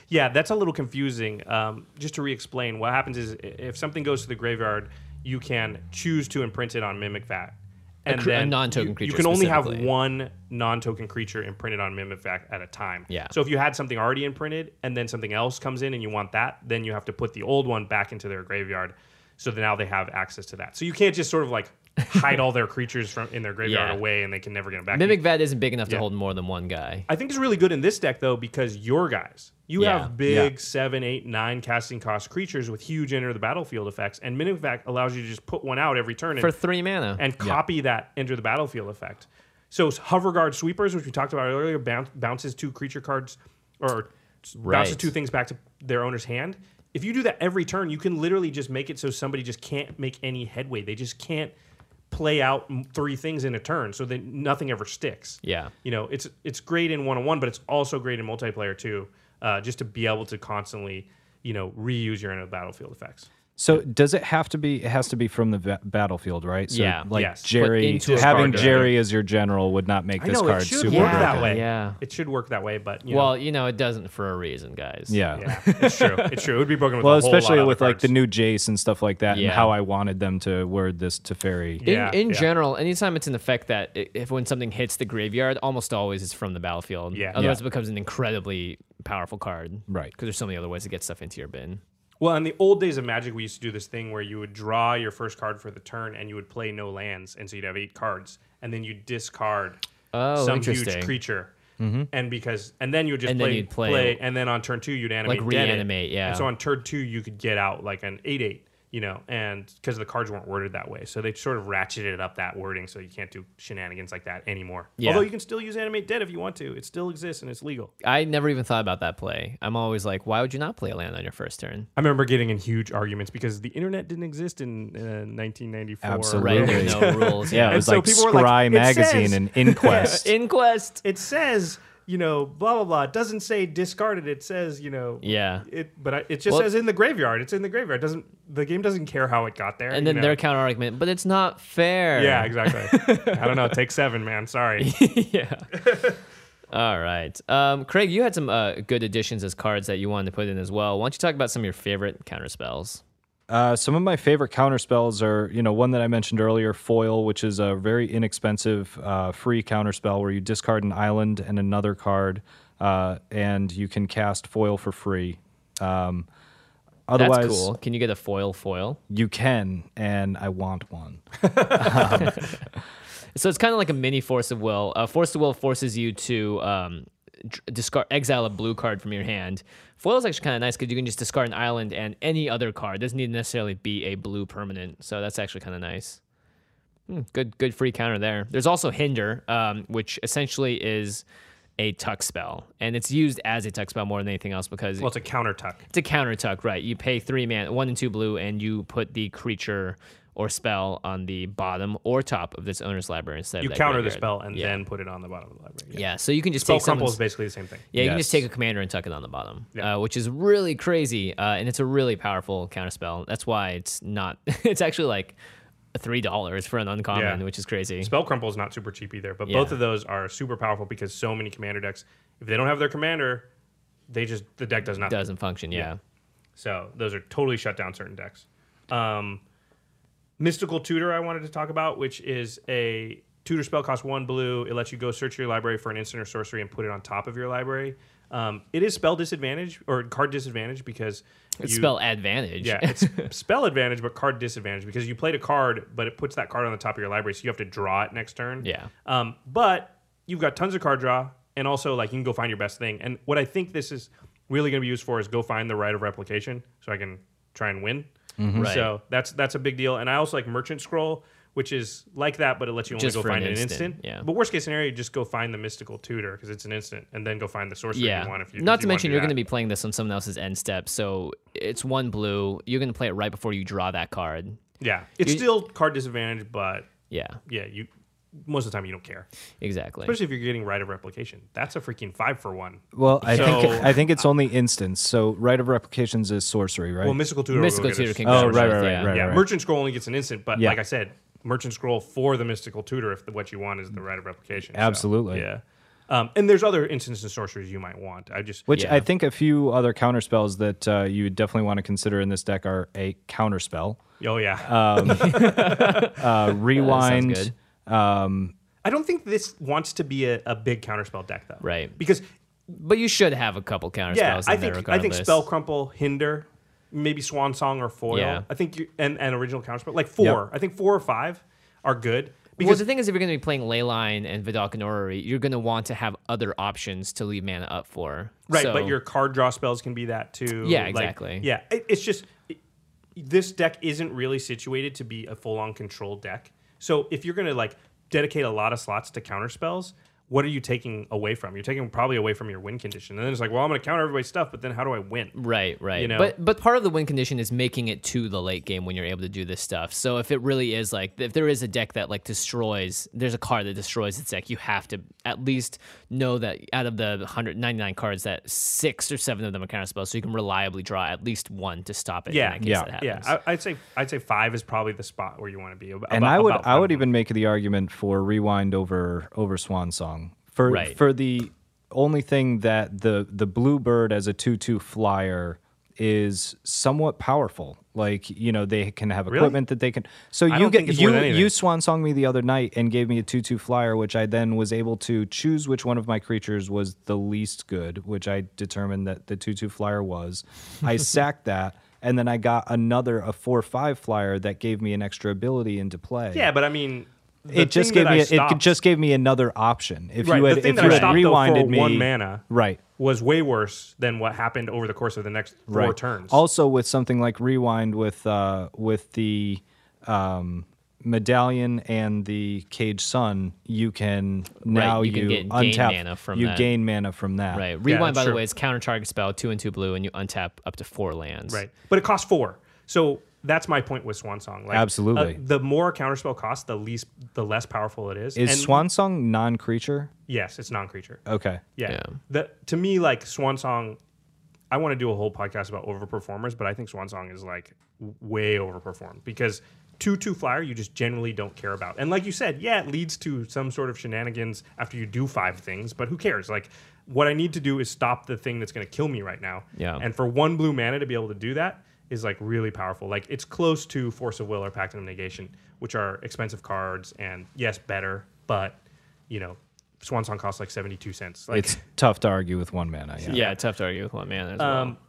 Yeah, that's a little confusing. Um, just to re-explain, what happens is if something goes to the graveyard, you can choose to imprint it on Mimic Vat. And cr- a then non-token you, creature You can only have specifically. one non-token creature imprinted on Mimic Vat at a time. Yeah. So if you had something already imprinted and then something else comes in and you want that, then you have to put the old one back into their graveyard. So that now they have access to that. So you can't just sort of like hide all their creatures from in their graveyard Yeah. away and they can never get them back. Mimic Vat isn't big enough to Yeah. hold more than one guy. I think it's really good in this deck though because your guys, you Yeah. have big Yeah. seven, eight, nine casting cost creatures with huge enter the battlefield effects, and Mimic Vat allows you to just put one out every turn For and, three mana. and copy that enter the battlefield effect. So Hover Guard Sweepers, which we talked about earlier, bounce, bounces two creature cards or bounces Right. two things back to their owner's hand. If you do that every turn, you can literally just make it so somebody just can't make any headway. They just can't play out m- three things in a turn, so that nothing ever sticks. Yeah. You know, it's it's great in one on one, but it's also great in multiplayer too. Uh, just to be able to constantly, you know, reuse your end of battlefield effects. So does it have to be? It has to be from the va- battlefield, right? So Yeah. Like Yes. Jerry, Put into a having card, Jerry as your general would not make I this know it card should super work broken. that way. Yeah. It should work that way, but you Well, know, you know, it doesn't for a reason, guys. Yeah. yeah, it's true. It's true. It would be broken with Well, a whole lot especially of with other like the cards. new Jace and stuff like that, Yeah. and how I wanted them to word this to Fairy. In, Yeah, in yeah. general, anytime it's an effect that i- if when something hits the graveyard, almost always it's from the battlefield. Yeah. Otherwise, Yeah. it becomes an incredibly powerful card. Right. Because there's so many other ways to get stuff into your bin. Well, in the old days of Magic, we used to do this thing where you would draw your first card for the turn and you would play no lands, and so you'd have eight cards, and then you discard Oh, some huge interesting. creature. And because and then you would just And then play, you'd play- and then on turn two you'd animate Like dead it. reanimate, yeah. And so on turn two you could get out like an eight eight, you know, and because the cards weren't worded that way, so they sort of ratcheted up that wording so you can't do shenanigans like that anymore. Yeah. Although you can still use animate dead if you want to, it still exists and it's legal. I never even thought about that play. I'm always like, why would you not play a land on your first turn? I remember getting in huge arguments because the internet didn't exist in uh, nineteen ninety-four. Absolutely. Right, there's no rules. Yeah, it And was so like people were like, Scry "It magazine says- and Inquest. Inquest. It says, you know, blah blah blah. It doesn't say discarded. It says, you know, Yeah. It, but I, it just Well- says in the graveyard. It's in the graveyard. It doesn't the game doesn't care how it got there? And you then know? their counter argument, but it's not fair. yeah, exactly. I don't know. Take seven, man. Sorry. yeah. All right. Um, Craig, you had some uh, good additions as cards that you wanted to put in as well. Why don't you talk about some of your favorite counter spells? Uh, some of my favorite counter spells are, you know, one that I mentioned earlier, Foil, which is a very inexpensive uh, free counter spell where you discard an island and another card, uh, and you can cast Foil for free. Um, otherwise, That's cool. Can you get a foil foil? you can, and I want one. So it's kind of like a mini Force of Will. Uh, Force of Will forces you to um, dr- discard, exile a blue card from your hand. Foil is actually kind of nice because you can just discard an island and any other card. It doesn't need to necessarily be a blue permanent. So that's actually kind of nice. Hmm, good, good free counter there. There's also Hinder, um, which essentially is a tuck spell, and it's used as a tuck spell more than anything else because Well, it's a counter tuck. it's a counter tuck, right? You pay three man, one and two blue, and you put the creature or spell on the bottom or top of this owner's library instead You of that counter the graveyard. spell and yeah. then put it on the bottom of the library. yeah. So you can just Spell take crumple someone's is basically the same thing. yeah, you can just Yes. take a commander and tuck it on the bottom, Yeah. uh, which is really crazy, uh, and it's a really powerful counterspell. That's why it's not. It's actually like three dollars for an uncommon, Yeah. which is crazy. Spell crumple is not super cheap either, but Yeah. both of those are super powerful because so many commander decks, if they don't have their commander, they just the deck does nothing. Doesn't function. Yeah. So those are totally shut down certain decks. Um, Mystical Tutor I wanted to talk about, which is a tutor spell, costs one blue. It lets you go search your library for an instant or sorcery and put it on top of your library. Um, it is spell disadvantage or card disadvantage because It's you, spell advantage. Yeah, it's spell advantage, but card disadvantage because you played a card, but it puts that card on the top of your library, so you have to draw it next turn. Yeah. Um, but you've got tons of card draw, and also like you can go find your best thing. And what I think this is really going to be used for is go find the Rite of Replication, so I can try and win. Right. So that's that's a big deal. And I also like Merchant Scroll, which is like that, but it lets you only Just go for an find an instant, instant. yeah. But worst case scenario, you just go find the Mystical Tutor because it's an instant, and then go find the sorcery Yeah. you want. If you Not if to you mention, want you're to going to be playing this on someone else's end step, so it's one blue. You're going to play it right before you draw that card. yeah, it's you- still card disadvantage, but Yeah, yeah, you most of the time you don't care. exactly. Especially if you're getting Rite of Replication. That's a freaking five for one. Well, I So- think I think it's only instance. So Rite of Replications is sorcery, right? Well, Mystical Tutor. will Mystical get Tutor us- can Oh, go right, both, right, right, yeah. right. Yeah, Merchant Scroll only gets an instant, but Yeah. like I said, Merchant Scroll for the Mystical Tutor if the, what you want is the Rite of Replication. So, Absolutely. yeah. Um, and there's other instants and sorceries you might want. I just Which Yeah. I think a few other counter spells that uh, you definitely want to consider in this deck are a counter spell, oh yeah. uh, rewind. good. Um, I don't think this wants to be a, a big counterspell deck though. Right. Because But you should have a couple counter yeah, spells in I there think I think regardless. spell crumple, hinder, maybe swan song or foil. Yeah. I think you and, and original counterspell like four. I think four or five are good. Well, Because the thing is, if you're going to be playing Leyline and Vidalcan Orrery, you're going to want to have other options to leave mana up for. right, So- but your card draw spells can be that too. Yeah, Like, exactly. yeah, it, it's just it, this deck isn't really situated to be a full on control deck. So if you're going to like dedicate a lot of slots to counter spells, what are you taking away from? You're taking probably away from your win condition. And then it's like, well, I'm going to counter everybody's stuff, but then how do I win? Right, right. You know? But but part of the win condition is making it to the late game when you're able to do this stuff. So if it really is like if there is a deck that like destroys, there's a card that destroys its deck, you have to at least know that out of the one hundred ninety-nine cards that six or seven of them are counter spells, so you can reliably draw at least one to stop it. Yeah, in that case yeah, that Yeah, happens. I, I'd say I'd say five is probably the spot where you want to be. About, and I would about I would five. even make the argument for rewind over over Swan Song for Right. for the only thing that the the Bluebird as a two two flyer is somewhat powerful. Like, you know, they can have Really? equipment that they can. So I you don't think get it's you worth anything. you Swan Song me the other night and gave me a two two flyer, which I then was able to choose which one of my creatures was the least good, which I determined that the two two flyer was. I sacked that. And then I got another a four five flyer that gave me an extra ability into play. Yeah, but I mean, the It just thing gave that I me a, it stopped- just gave me another option. If Right, you the had thing if that you I had stopped, though, for rewinded me one mana right was way worse than what happened over the course of the next four right turns. Also with something like rewind with uh with the um medallion and the cage sun, you can now you can you get- gain untap mana from you that. gain mana from that. Right. Rewind, that's by the true. way, is counter target spell, two and two blue, and you untap up to four lands. Right, but it costs four. So that's my point with Swan Song. Like, Absolutely. uh, the more counterspell costs, the least, the less powerful it is. Is And Swan Song non-creature? Yes, it's non-creature. Okay. Yeah. Yeah. The, to me, like Swan Song, I want to do a whole podcast about overperformers, but I think Swan Song is like w- way overperformed because two two flyer you just generally don't care about. And like you said, yeah, it leads to some sort of shenanigans after you do five things, but who cares? Like, what I need to do is stop the thing that's going to kill me right now. Yeah. And for one blue mana to be able to do that is like really powerful. Like, it's close to Force of Will or Pact of Negation, which are expensive cards and yes, better, but you know, Swan Song costs like seventy-two cents. Like, It's tough to argue with one mana. Yeah. Yeah, tough to argue with one man as well. Um,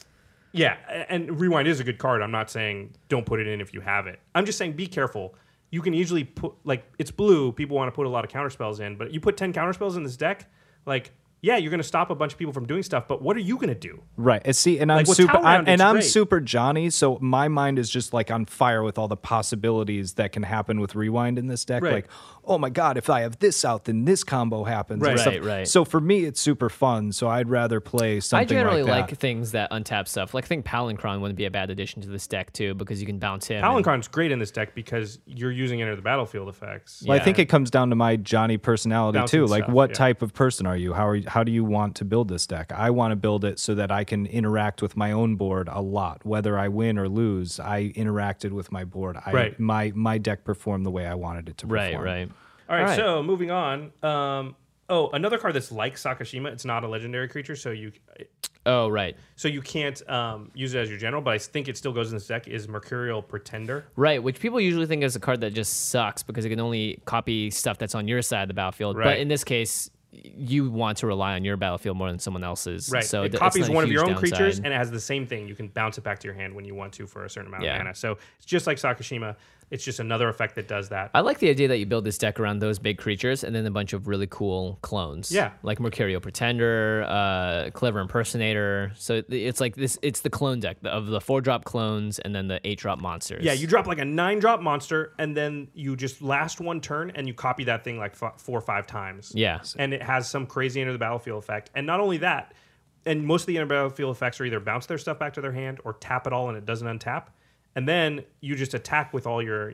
yeah, a- and Rewind is a good card. I'm not saying don't put it in if you have it. I'm just saying be careful. You can easily put, like, it's blue. People want to put a lot of counterspells in, but you put ten counterspells in this deck, like, yeah, you're going to stop a bunch of people from doing stuff, but what are you going to do? Right. And see, and I'm Like, with super, Tower I'm, Round, and it's I'm great. super Johnny, so my mind is just like on fire with all the possibilities that can happen with Rewind in this deck. Right. Like, oh my god, if I have this out, then this combo happens. and Right. stuff. Right, right. So for me, it's super fun. So I'd rather play I something generally like that. like things that untap stuff. Like I think Palancron wouldn't be a bad addition to this deck too, because you can bounce him. and- Palancron's great in this deck because you're using Enter the Battlefield effects. Well, I Yeah. think it comes down to my Johnny personality Bouncing too. Like, stuff, what yeah. type of person are you? How are you, how do you want to build this deck? I want to build it so that I can interact with my own board a lot, whether I win or lose. I interacted with my board. I, Right. My my deck performed the way I wanted it to perform. Right, right. All right, All right. so moving on. Um, oh, another card that's like Sakashima. It's not a legendary creature, so you Oh, right. so you can't um, use it as your general, but I think it still goes in this deck, is Mercurial Pretender. Right, which people usually think is a card that just sucks because it can only copy stuff that's on your side of the battlefield. But Right. in this case, you want to rely on your battlefield more than someone else's. Right. So it th- it's copies not a one of your huge own downside. creatures, and it has the same thing. You can bounce it back to your hand when you want to for a certain amount Yeah. of mana. So it's just like Sakashima. It's just another effect that does that. I like the idea that you build this deck around those big creatures and then a bunch of really cool clones. Yeah. Like Mercurial Pretender, uh, Clever Impersonator. So it- it's like this, it's the clone deck of the four drop clones and then the eight drop monsters. Yeah, you drop like a nine drop monster, and then you just last one turn, and you copy that thing like f- four or five times. Yeah. And it has some crazy Enter the Battlefield effect. And not only that, and most of the Enter the Battlefield effects are either bounce their stuff back to their hand or tap it all and it doesn't untap. And then you just attack with all your, you know,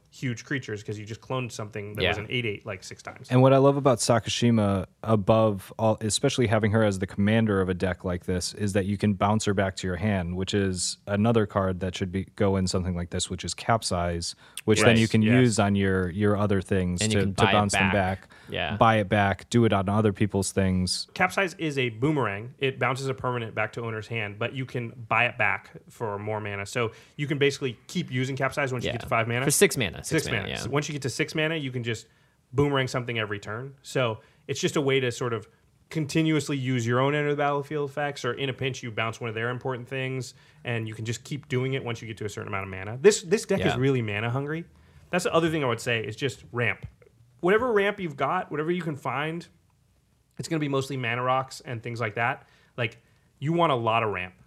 huge creatures because you just cloned something that Yeah. was an eight eight like six times. And what I love about Sakashima, above all, especially having her as the commander of a deck like this, is that you can bounce her back to your hand, which is another card that should be go in something like this, which is Capsize, which then Yes, you can yes. use on your your other things And to, you can to buy it bounce them back. back. Yeah. Buy it back, do it on other people's things. Capsize is a boomerang. It bounces a permanent back to owner's hand, but you can buy it back for more mana. So you can basically keep using Capsize once Yeah. you get to five mana. For six mana. Six, Six, mana, mana. yeah. So once you get to six mana, you can just boomerang something every turn. So it's just a way to sort of continuously use your own enter the battlefield effects, or in a pinch, you bounce one of their important things, and you can just keep doing it once you get to a certain amount of mana. This this deck Yeah. is really mana hungry. That's the other thing I would say is just ramp. Whatever ramp you've got, whatever you can find, it's going to be mostly mana rocks and things like that. Like, you want a lot of ramp.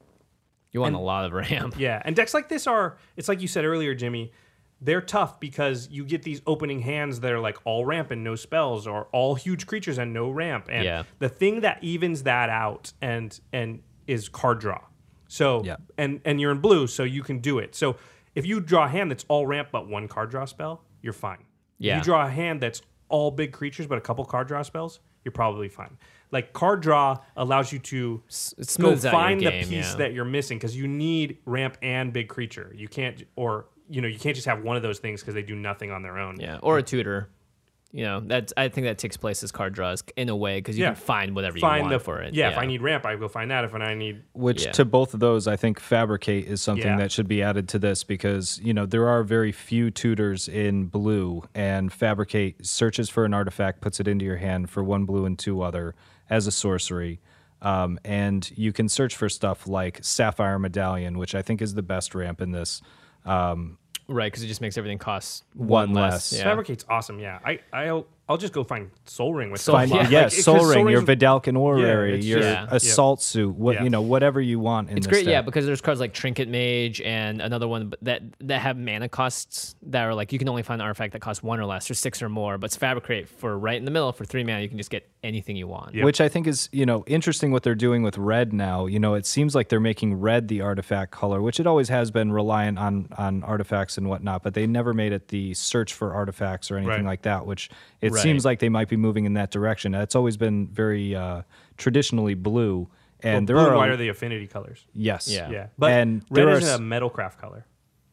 You want And- a lot of ramp. Yeah, and decks like this are, it's like you said earlier, Jimmy, they're tough because you get these opening hands that are like all ramp and no spells, or all huge creatures and no ramp. And Yeah. the thing that evens that out and and is card draw. So Yeah. and and you're in blue, so you can do it. So if you draw a hand that's all ramp but one card draw spell, you're fine. Yeah. If you draw a hand that's all big creatures but a couple card draw spells, you're probably fine. Like, card draw allows you to It go smooths out find your the game, piece yeah. that you're missing, because you need ramp and big creature. You can't, or you know, you can't just have one of those things because they do nothing on their own. Yeah, or a tutor. You know, that's I think that takes place as card draws in a way because you Yeah. can find whatever you Find want the for it. Yeah, if I need ramp, I go find that. If I need, Which Yeah. to both of those, I think Fabricate is something Yeah. that should be added to this, because you know there are very few tutors in blue, and Fabricate searches for an artifact, puts it into your hand for one blue and two other as a sorcery, um, and you can search for stuff like Sapphire Medallion, which I think is the best ramp in this. Um, right because it just makes everything cost One one, less. less. Yeah. Fabricate's awesome. Yeah, I I'll, I'll just go find Soul Ring with Soul- Soul yeah. Block. Find, yeah, Like, 'cause Soul Ring, your Ring's- Vidalcan Orrery, it's your just- Yeah. Assault Suit, what Yeah. you know, whatever you want in It's this great, yeah, deck. because there's cards like Trinket Mage and another one but that that have mana costs that are like you can only find an artifact that costs one or less or six or more. But it's Fabricate for right in the middle for three mana. You can just get anything you want. Yep. Which I think is, you know, interesting what they're doing with red now. You know, it seems like they're making red the artifact color, which it always has been reliant on on artifacts and whatnot, but they never made it the search for artifacts or anything Right. like that, which it Right. seems like they might be moving in that direction. It's always been very uh, traditionally blue. And Blue there and are, white are the affinity colors. yes. Yeah. Yeah, but And red there is are a s- metalcraft color.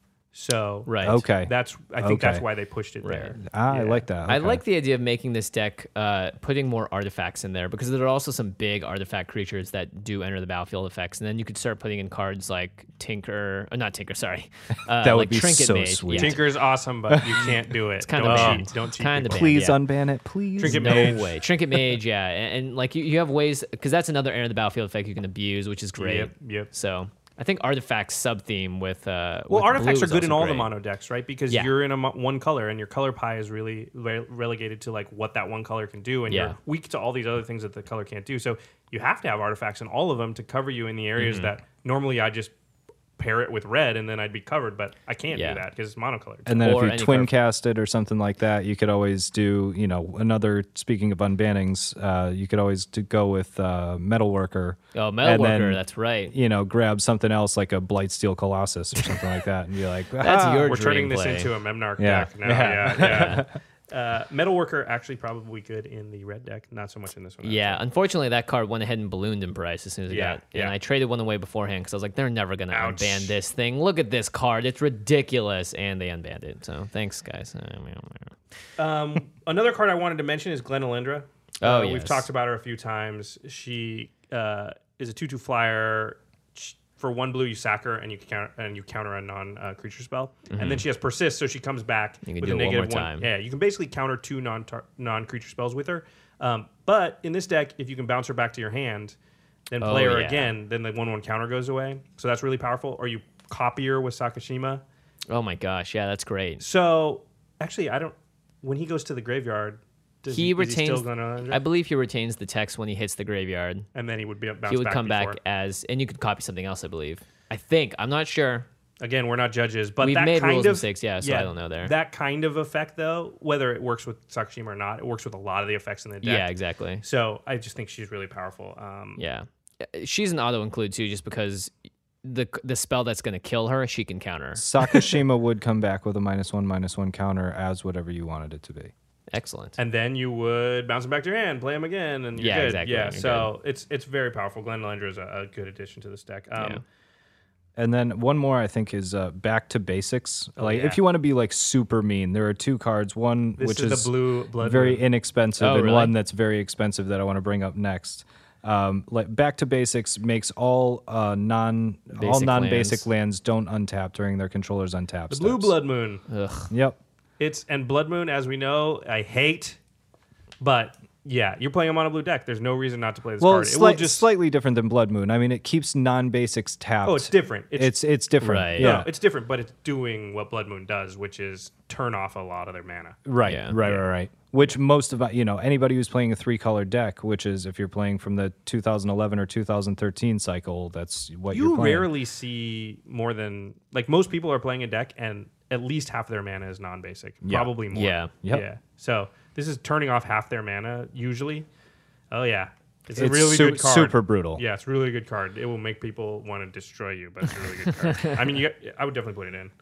So Right. Okay. that's I think that's Okay. why they pushed it Right. there. Ah, I Yeah. like that. I Okay. like the idea of making this deck, uh, putting more artifacts in there because there are also some big artifact creatures that do enter the battlefield effects, and then you could start putting in cards like Tinker, or not Tinker, sorry, uh, That would like be Trinket so Mage. sweet. Yeah. Tinker's awesome, but you can't do it. It's kinda don't banned. cheat. Don't cheat. Kinda people. banned. Please yeah. unban it, please. Trinket No Mage. way. Trinket Mage, yeah. And, and like you, you have ways, because that's another enter the battlefield effect you can abuse, which is great. Yep, yep. So I think artifacts sub theme with. Uh, Well, with artifacts blue are is good in also all the great. mono decks, right? Because Yeah. you're in a mo- one color, and your color pie is really re- relegated to like what that one color can do, and Yeah. you're weak to all these other things that the color can't do. So you have to have artifacts in all of them to cover you in the areas Mm-hmm. that normally I just pair it with red and then I'd be covered, but I can't Yeah. do that because it's monocolored. And then Or if any you twin card- cast it or something like that, you could always do, you know, another, speaking of unbannings, uh, you could always do, go with uh, Metalworker. Oh, and Metalworker, then, that's right. You know, grab something else like a Blightsteel Colossus or something like that and be like, That's "Ah." your We're turning dream this play. into a Memnarch Yeah. deck now. Yeah, yeah. Uh, Metalworker actually probably good in the red deck, not so much in this one. Yeah, unfortunately, that card went ahead and ballooned in price as soon as it Yeah, got. yeah. And I traded one away beforehand because I was like, they're never going to Ouch. unban this thing. Look at this card. It's ridiculous. And they unbanned it. So thanks, guys. Um, another card I wanted to mention is Glenalindra. Oh, uh, yes. We've talked about her a few times. She uh, is a two two flyer. Sh- For one blue, you sack her and you counter and you counter a non uh, creature spell, and then she has persist, so she comes back Mm-hmm. You can with do a it one more negative one. time. Yeah, you can basically counter two non non creature spells with her. Um, but in this deck, if you can bounce her back to your hand, then play Oh, her yeah. again, then the one one counter goes away. So that's really powerful. Or you copy her with Sakashima. Oh my gosh. Yeah, that's great. So actually, I don't. When he goes to the graveyard, does He he, is retains, he still Glenalindra? I believe he retains the text when he hits the graveyard. and then he would be bounce He would back come before. back as, and you could copy something else, I believe. I think. I'm not sure. Again, we're not judges, but We've that made kind rules of mistakes, yeah, so I don't know there. That kind of effect, though, whether it works with Sakashima or not, it works with a lot of the effects in the deck. Yeah, exactly. So I just think she's really powerful. Um, Yeah. She's an auto include too, just because the the spell that's going to kill her, she can counter. Sakashima would come back with a minus one, minus one counter as whatever you wanted it to be. Excellent. And then you would bounce them back to your hand, play them again, and you're Yeah, good. exactly. Yeah, You're so it's it's very powerful. Glenelendra is a, a good addition to this deck. Um, Yeah. And then one more I think is uh, back to basics. Oh, like yeah. if you want to be like super mean, there are two cards. One This which is is, the blue Blood very Moon. inexpensive, Oh, and really? one that's very expensive that I want to bring up next. Um, like back to basics makes all uh, non all Basic non basic lands. lands don't untap during their controller's untap. The blue Blood Moon. Ugh. Yep. It's and Blood Moon, as we know, I hate, but yeah, you're playing a mono blue deck. There's no reason not to play this Well, card. It slight, will just slightly different than Blood Moon. I mean, it keeps non-basics tapped. oh, it's different. It's it's different. Right. no, Yeah. no, it's different, but it's doing what Blood Moon does, which is turn off a lot of their mana. Right, Yeah. right, right, right. Which most of you know anybody who's playing a three color deck, which is if you're playing from the two thousand eleven or two thousand thirteen cycle, that's what You you're playing. rarely see more than like most people are playing a deck and at least half their mana is non-basic, Yeah. probably more. Yeah. Yep. Yeah. So this is turning off half their mana usually. Oh yeah, it's, a It's really su- good card. super brutal. Yeah, it's a really good card. It will make people want to destroy you, but it's a really good card. I mean, you, I would definitely put it in.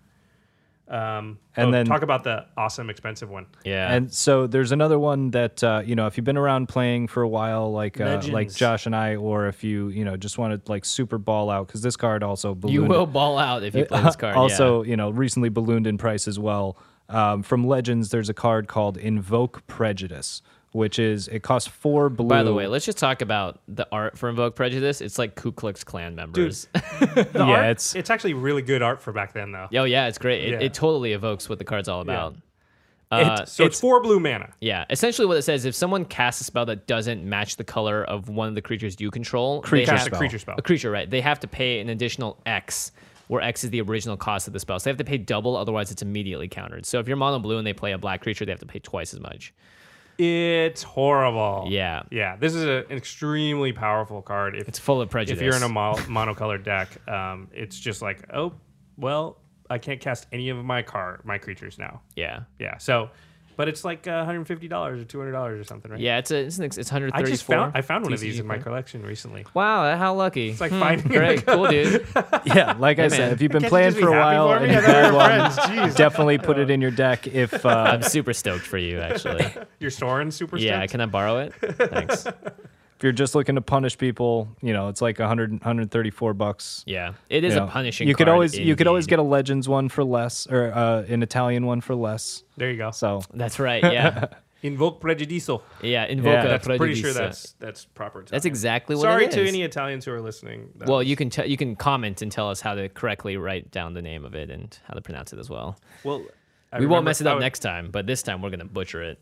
Um, And oh, then- talk about the awesome expensive one. Yeah. And so there's another one that uh, you know if you've been around playing for a while, like uh, like Legends. Josh and I, or if you you know just want to like super ball out because this card also ballooned. you will ball out if you play this card. also yeah. you know recently ballooned in price as well. Um, from Legends, there's a card called Invoke Prejudice, which is it costs four blue. By the way, let's just talk about the art for Invoke Prejudice. It's like Ku Klux Klan members. The Yeah, art, it's- it's actually really good art for back then though. Oh yeah, it's great. It, Yeah. it totally evokes what the card's all about. Uh, It- so it's, four blue mana. yeah, essentially what it says: if someone casts a spell that doesn't match the color of one of the creatures you control, they Creature have- Cast a spell. creature spell. a creature, right? They have to pay an additional X, where X is the original cost of the spell. So they have to pay double, otherwise it's immediately countered. So if you're mono blue and they play a black creature, they have to pay twice as much. It's horrible. Yeah. Yeah. This is a, an extremely powerful card. If It's full of prejudice. if you're in a mo- monocolored deck, um, it's just like, oh, well, I can't cast any of my car my creatures now. yeah, Yeah. So, but it's like uh, one hundred fifty dollars or two hundred dollars or something, right? yeah, it's a it's, an, ex- it's one I thirty-four. just found I found one of T C G these in my player. collection recently. Wow, how lucky! It's like finding great, cool, dude. Yeah, like I Hey, said, man. if you've been Can't you playing just for be a happy while for and me? I you've thought we had were one, friends. Jeez. definitely put it in your deck. If uh, I'm super stoked for you, actually. You're Soren super Yeah, stoked? can I borrow it? Thanks. if you're just looking to punish people, you know it's like one hundred, one hundred thirty-four bucks. Yeah, it is You a know, punishing. You could card always you could always indeed. get a Legends one for less, or uh, an Italian one for less. There you go. So That's right. Yeah, Invoke Prejudicio. yeah. Invoke Yeah, a That's pretty prejudice. sure that's that's proper. Italian. That's exactly what Sorry it to is. any Italians who are listening. That Well, was- you can te- you can comment and tell us how to correctly write down the name of it and how to pronounce it as well. well, I we remember- won't mess it I up would- next time, but this time we're gonna butcher it.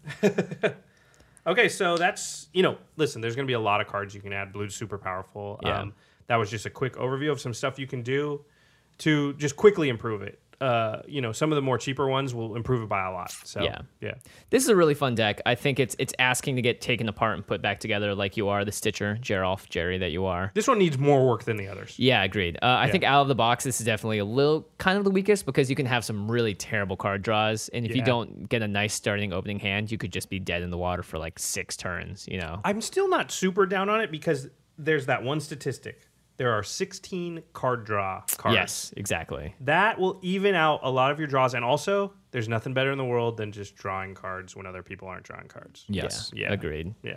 Okay, so that's, you know, listen, there's going to be a lot of cards you can add. Blue's super powerful. Yeah. Um, that was just a quick overview of some stuff you can do to just quickly improve it. Uh, you know, some of the more cheaper ones will improve it by a lot. So, Yeah. yeah. This is a really fun deck. I think it's it's asking to get taken apart and put back together like you are the Stitcher, Gerolf, Jerry that you are. This one needs more work than the others. Yeah, agreed. Uh, I Yeah. think out of the box, this is definitely a little kind of the weakest because you can have some really terrible card draws, and if you Yeah. don't get a nice starting opening hand, you could just be dead in the water for like six turns. You know? I'm still not super down on it because there's that one statistic. There are sixteen card draw cards. Yes, exactly. That will even out a lot of your draws. And also, there's nothing better in the world than just drawing cards when other people aren't drawing cards. yes, Yeah. Agreed. Yeah.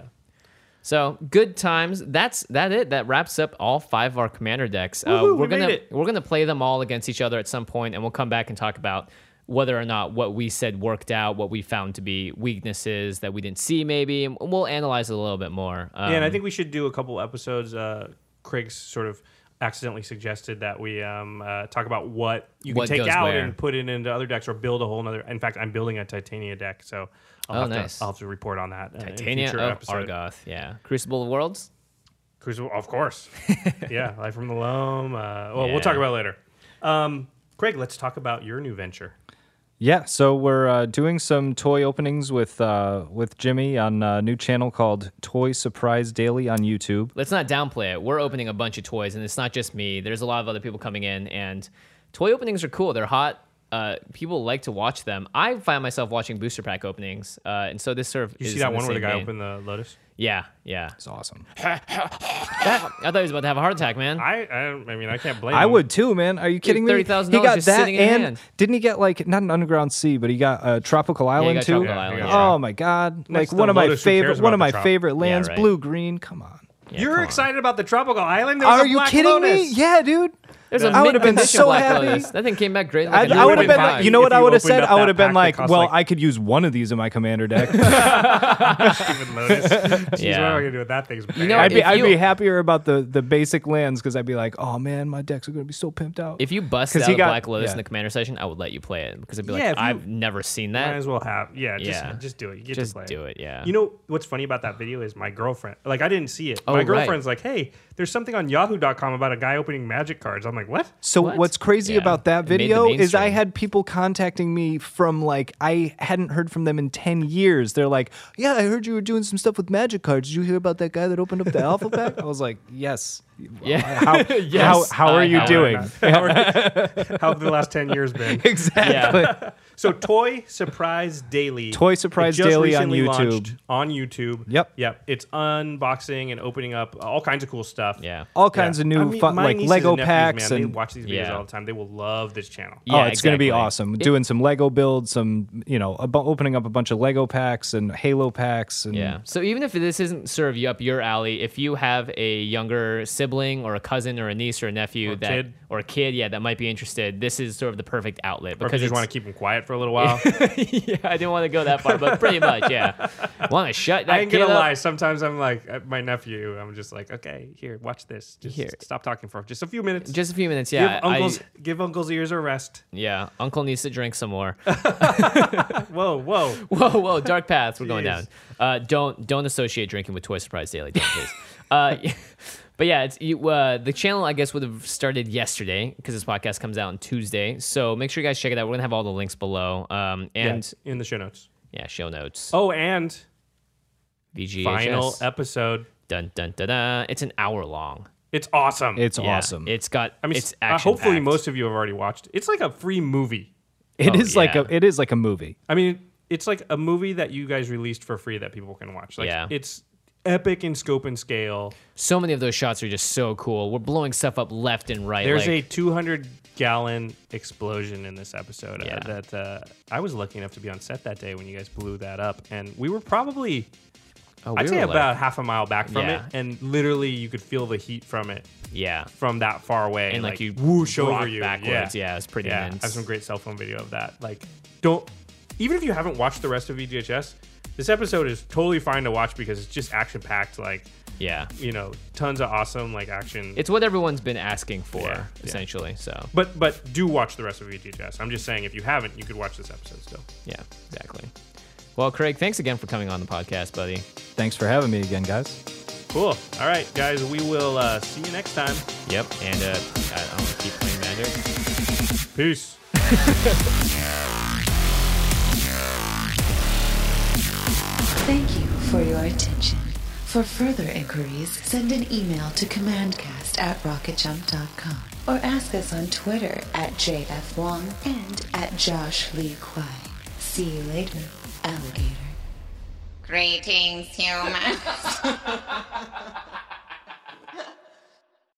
So good times. That's that. It that wraps up all five of our commander decks. Uh, Woohoo, we're we gonna made it. we're gonna play them all against each other at some point, and we'll come back and talk about whether or not what we said worked out, what we found to be weaknesses that we didn't see, maybe. And we'll analyze it a little bit more. Um, Yeah, and I think we should do a couple episodes. Uh, Craig's sort of accidentally suggested that we um, uh, talk about what you can What take goes out where. and put it into other decks or build a whole nother. In fact, I'm building a Titania deck, so I'll, Oh, have, nice. to, I'll have to report on that. uh, in a Titania future of episode. Argoth. Yeah, Crucible of Worlds. Crucible, of course. Yeah, Life from the Loam. Uh, well, Yeah. we'll talk about it later. Um, Craig, let's talk about your new venture. Yeah, so we're uh, doing some toy openings with uh, with Jimmy on a new channel called Toy Surprise Daily on YouTube. Let's not downplay it. We're opening a bunch of toys, and it's not just me. There's a lot of other people coming in, and toy openings are cool. They're hot. Uh, people like to watch them. I find myself watching booster pack openings, uh, and so this sort of You is see that in one where the same guy vein. opened the Lotus? Yeah, yeah. It's awesome. That, I thought he was about to have a heart attack, man. I, I, I mean, I can't blame. I him. would too, man. Are you kidding me? thirty thousand He dollars got just that, sitting in your and hand. didn't he get like not an underground sea, but he got a tropical island got too? Tropical Island, yeah. Oh my god! Next like to one of my Lotus, who favorite, cares one of about my the trop- favorite lands, right. blue green. Come on. Yeah, You're come on. excited about the tropical island? There was Are a you Black kidding Lotus. me? Yeah, dude. There's a I would have been mint-condition so Black happy. Lotus. That thing came back great. I, Like a I would have been five. like, you know what If I you would have opened said? up I would that have been pack that like, costs well, like- I could use one of these in my commander deck. Stupid Lotus. Jeez, Yeah. what am I gonna do with that thing's You know, I'd be, if I'd you- be happier about the the basic lands because I'd be like, oh man, my decks are gonna be so pimped out. If you bust 'Cause out he a got- Black Lotus yeah. in the commander session, I would let you play it because I'd be Yeah, like, if you- I've never seen Might that. as well have. Yeah, just, Yeah. just do it. You get Just to play do it, yeah. You know what's funny about that video is my girlfriend. Like I didn't see it. Oh, my right. girlfriend's like, "Hey, there's something on Yahoo dot com about a guy opening Magic cards." I'm like, "What?" So What? what's crazy Yeah. about that It made the video is I mainstream. had people contacting me from like I hadn't heard from them in ten years. They're like, "Yeah, I heard you were doing some stuff with Magic cards. Did you hear about that guy that opened up the Alpha Pack?" I was like, "Yes." Yeah. How Yes, how, how are I you have. doing? How, are- how have the last ten years been? Exactly. Yeah. So, Toy Surprise Daily. Toy Surprise it just Daily on recently YouTube. launched On YouTube. Yep. Yep. It's unboxing and opening up all kinds of cool stuff. Yeah. All kinds Yeah. of new I mean, fun, my like nieces Lego and nephews, packs man, they and watch these videos Yeah. all the time. They will love this channel. Yeah, oh, it's going to be exactly. awesome. It- Doing some Lego builds, some you know, a bu- opening up a bunch of Lego packs and Halo packs, and Yeah. So even if this isn't serve you up your alley, if you have a younger sibling or a cousin or a niece or a nephew Or a that kid. or a kid, yeah, that might be interested, this is sort of the perfect outlet Or if because you just it's- want to keep them quiet for a little while. yeah, I didn't want to go that far, but pretty much, yeah. Want to shut that I ain't kid gonna up? lie. Sometimes I'm like uh, my nephew. I'm just like, okay, here, watch this. Just Here. stop talking for just a few minutes. Just a few minutes, yeah. give uncle's I, give uncle's ears a rest. yeah, Uncle needs to drink some more. Whoa, whoa. Whoa, whoa, dark paths. We're going Jeez. down. Uh, don't don't associate drinking with Toy Surprise Daily, don't, please. uh, but yeah, it's you, uh, the channel. I guess would have started yesterday because this podcast comes out on Tuesday. So make sure you guys check it out. We're gonna have all the links below. Um, and Yeah, in the show notes. yeah, show notes. Oh, and V G H S. final episode. Dun dun dun dun. It's an hour long. It's awesome. it's Yeah, awesome. It's got. I mean, it's uh, action. hopefully most of you have already watched. It's like a free movie. It Oh, is like yeah. a it is like a movie. I mean, it's like a movie that you guys released for free that people can watch. Like, Yeah. it's epic in scope and scale. So many of those shots are just so cool. We're blowing stuff up left and right. There's like, a two hundred gallon explosion in this episode Yeah. uh, that uh, I was lucky enough to be on set that day when you guys blew that up, and we were probably oh, we I'd say were like- about half a mile back from Yeah. it, and literally you could feel the heat from it yeah. from that far away, And like, you whoosh rock over you backwards. Yeah, Yeah, it's pretty yeah. I immense. have some great cell phone video of that. Like, don't even if you haven't watched the rest of V G H S, this episode is totally fine to watch because it's just action packed. Like, Yeah. you know, tons of awesome like action. It's what everyone's been asking for, Yeah, yeah. essentially. So, but but do watch the rest of V G H S. I'm just saying if you haven't, you could watch this episode still. yeah, exactly. Well, Craig, thanks again for coming on the podcast, buddy. Thanks for having me again, guys. Cool. All right, guys, we will uh, see you next time. Yep. And uh, I, I'm going to keep playing Magic. Peace. Thank you for your attention. For further inquiries, send an email to commandcast at rocketjump dot com or ask us on Twitter at J F Wong and at Josh Lee Kwai. See you later, alligator. Greetings, humans.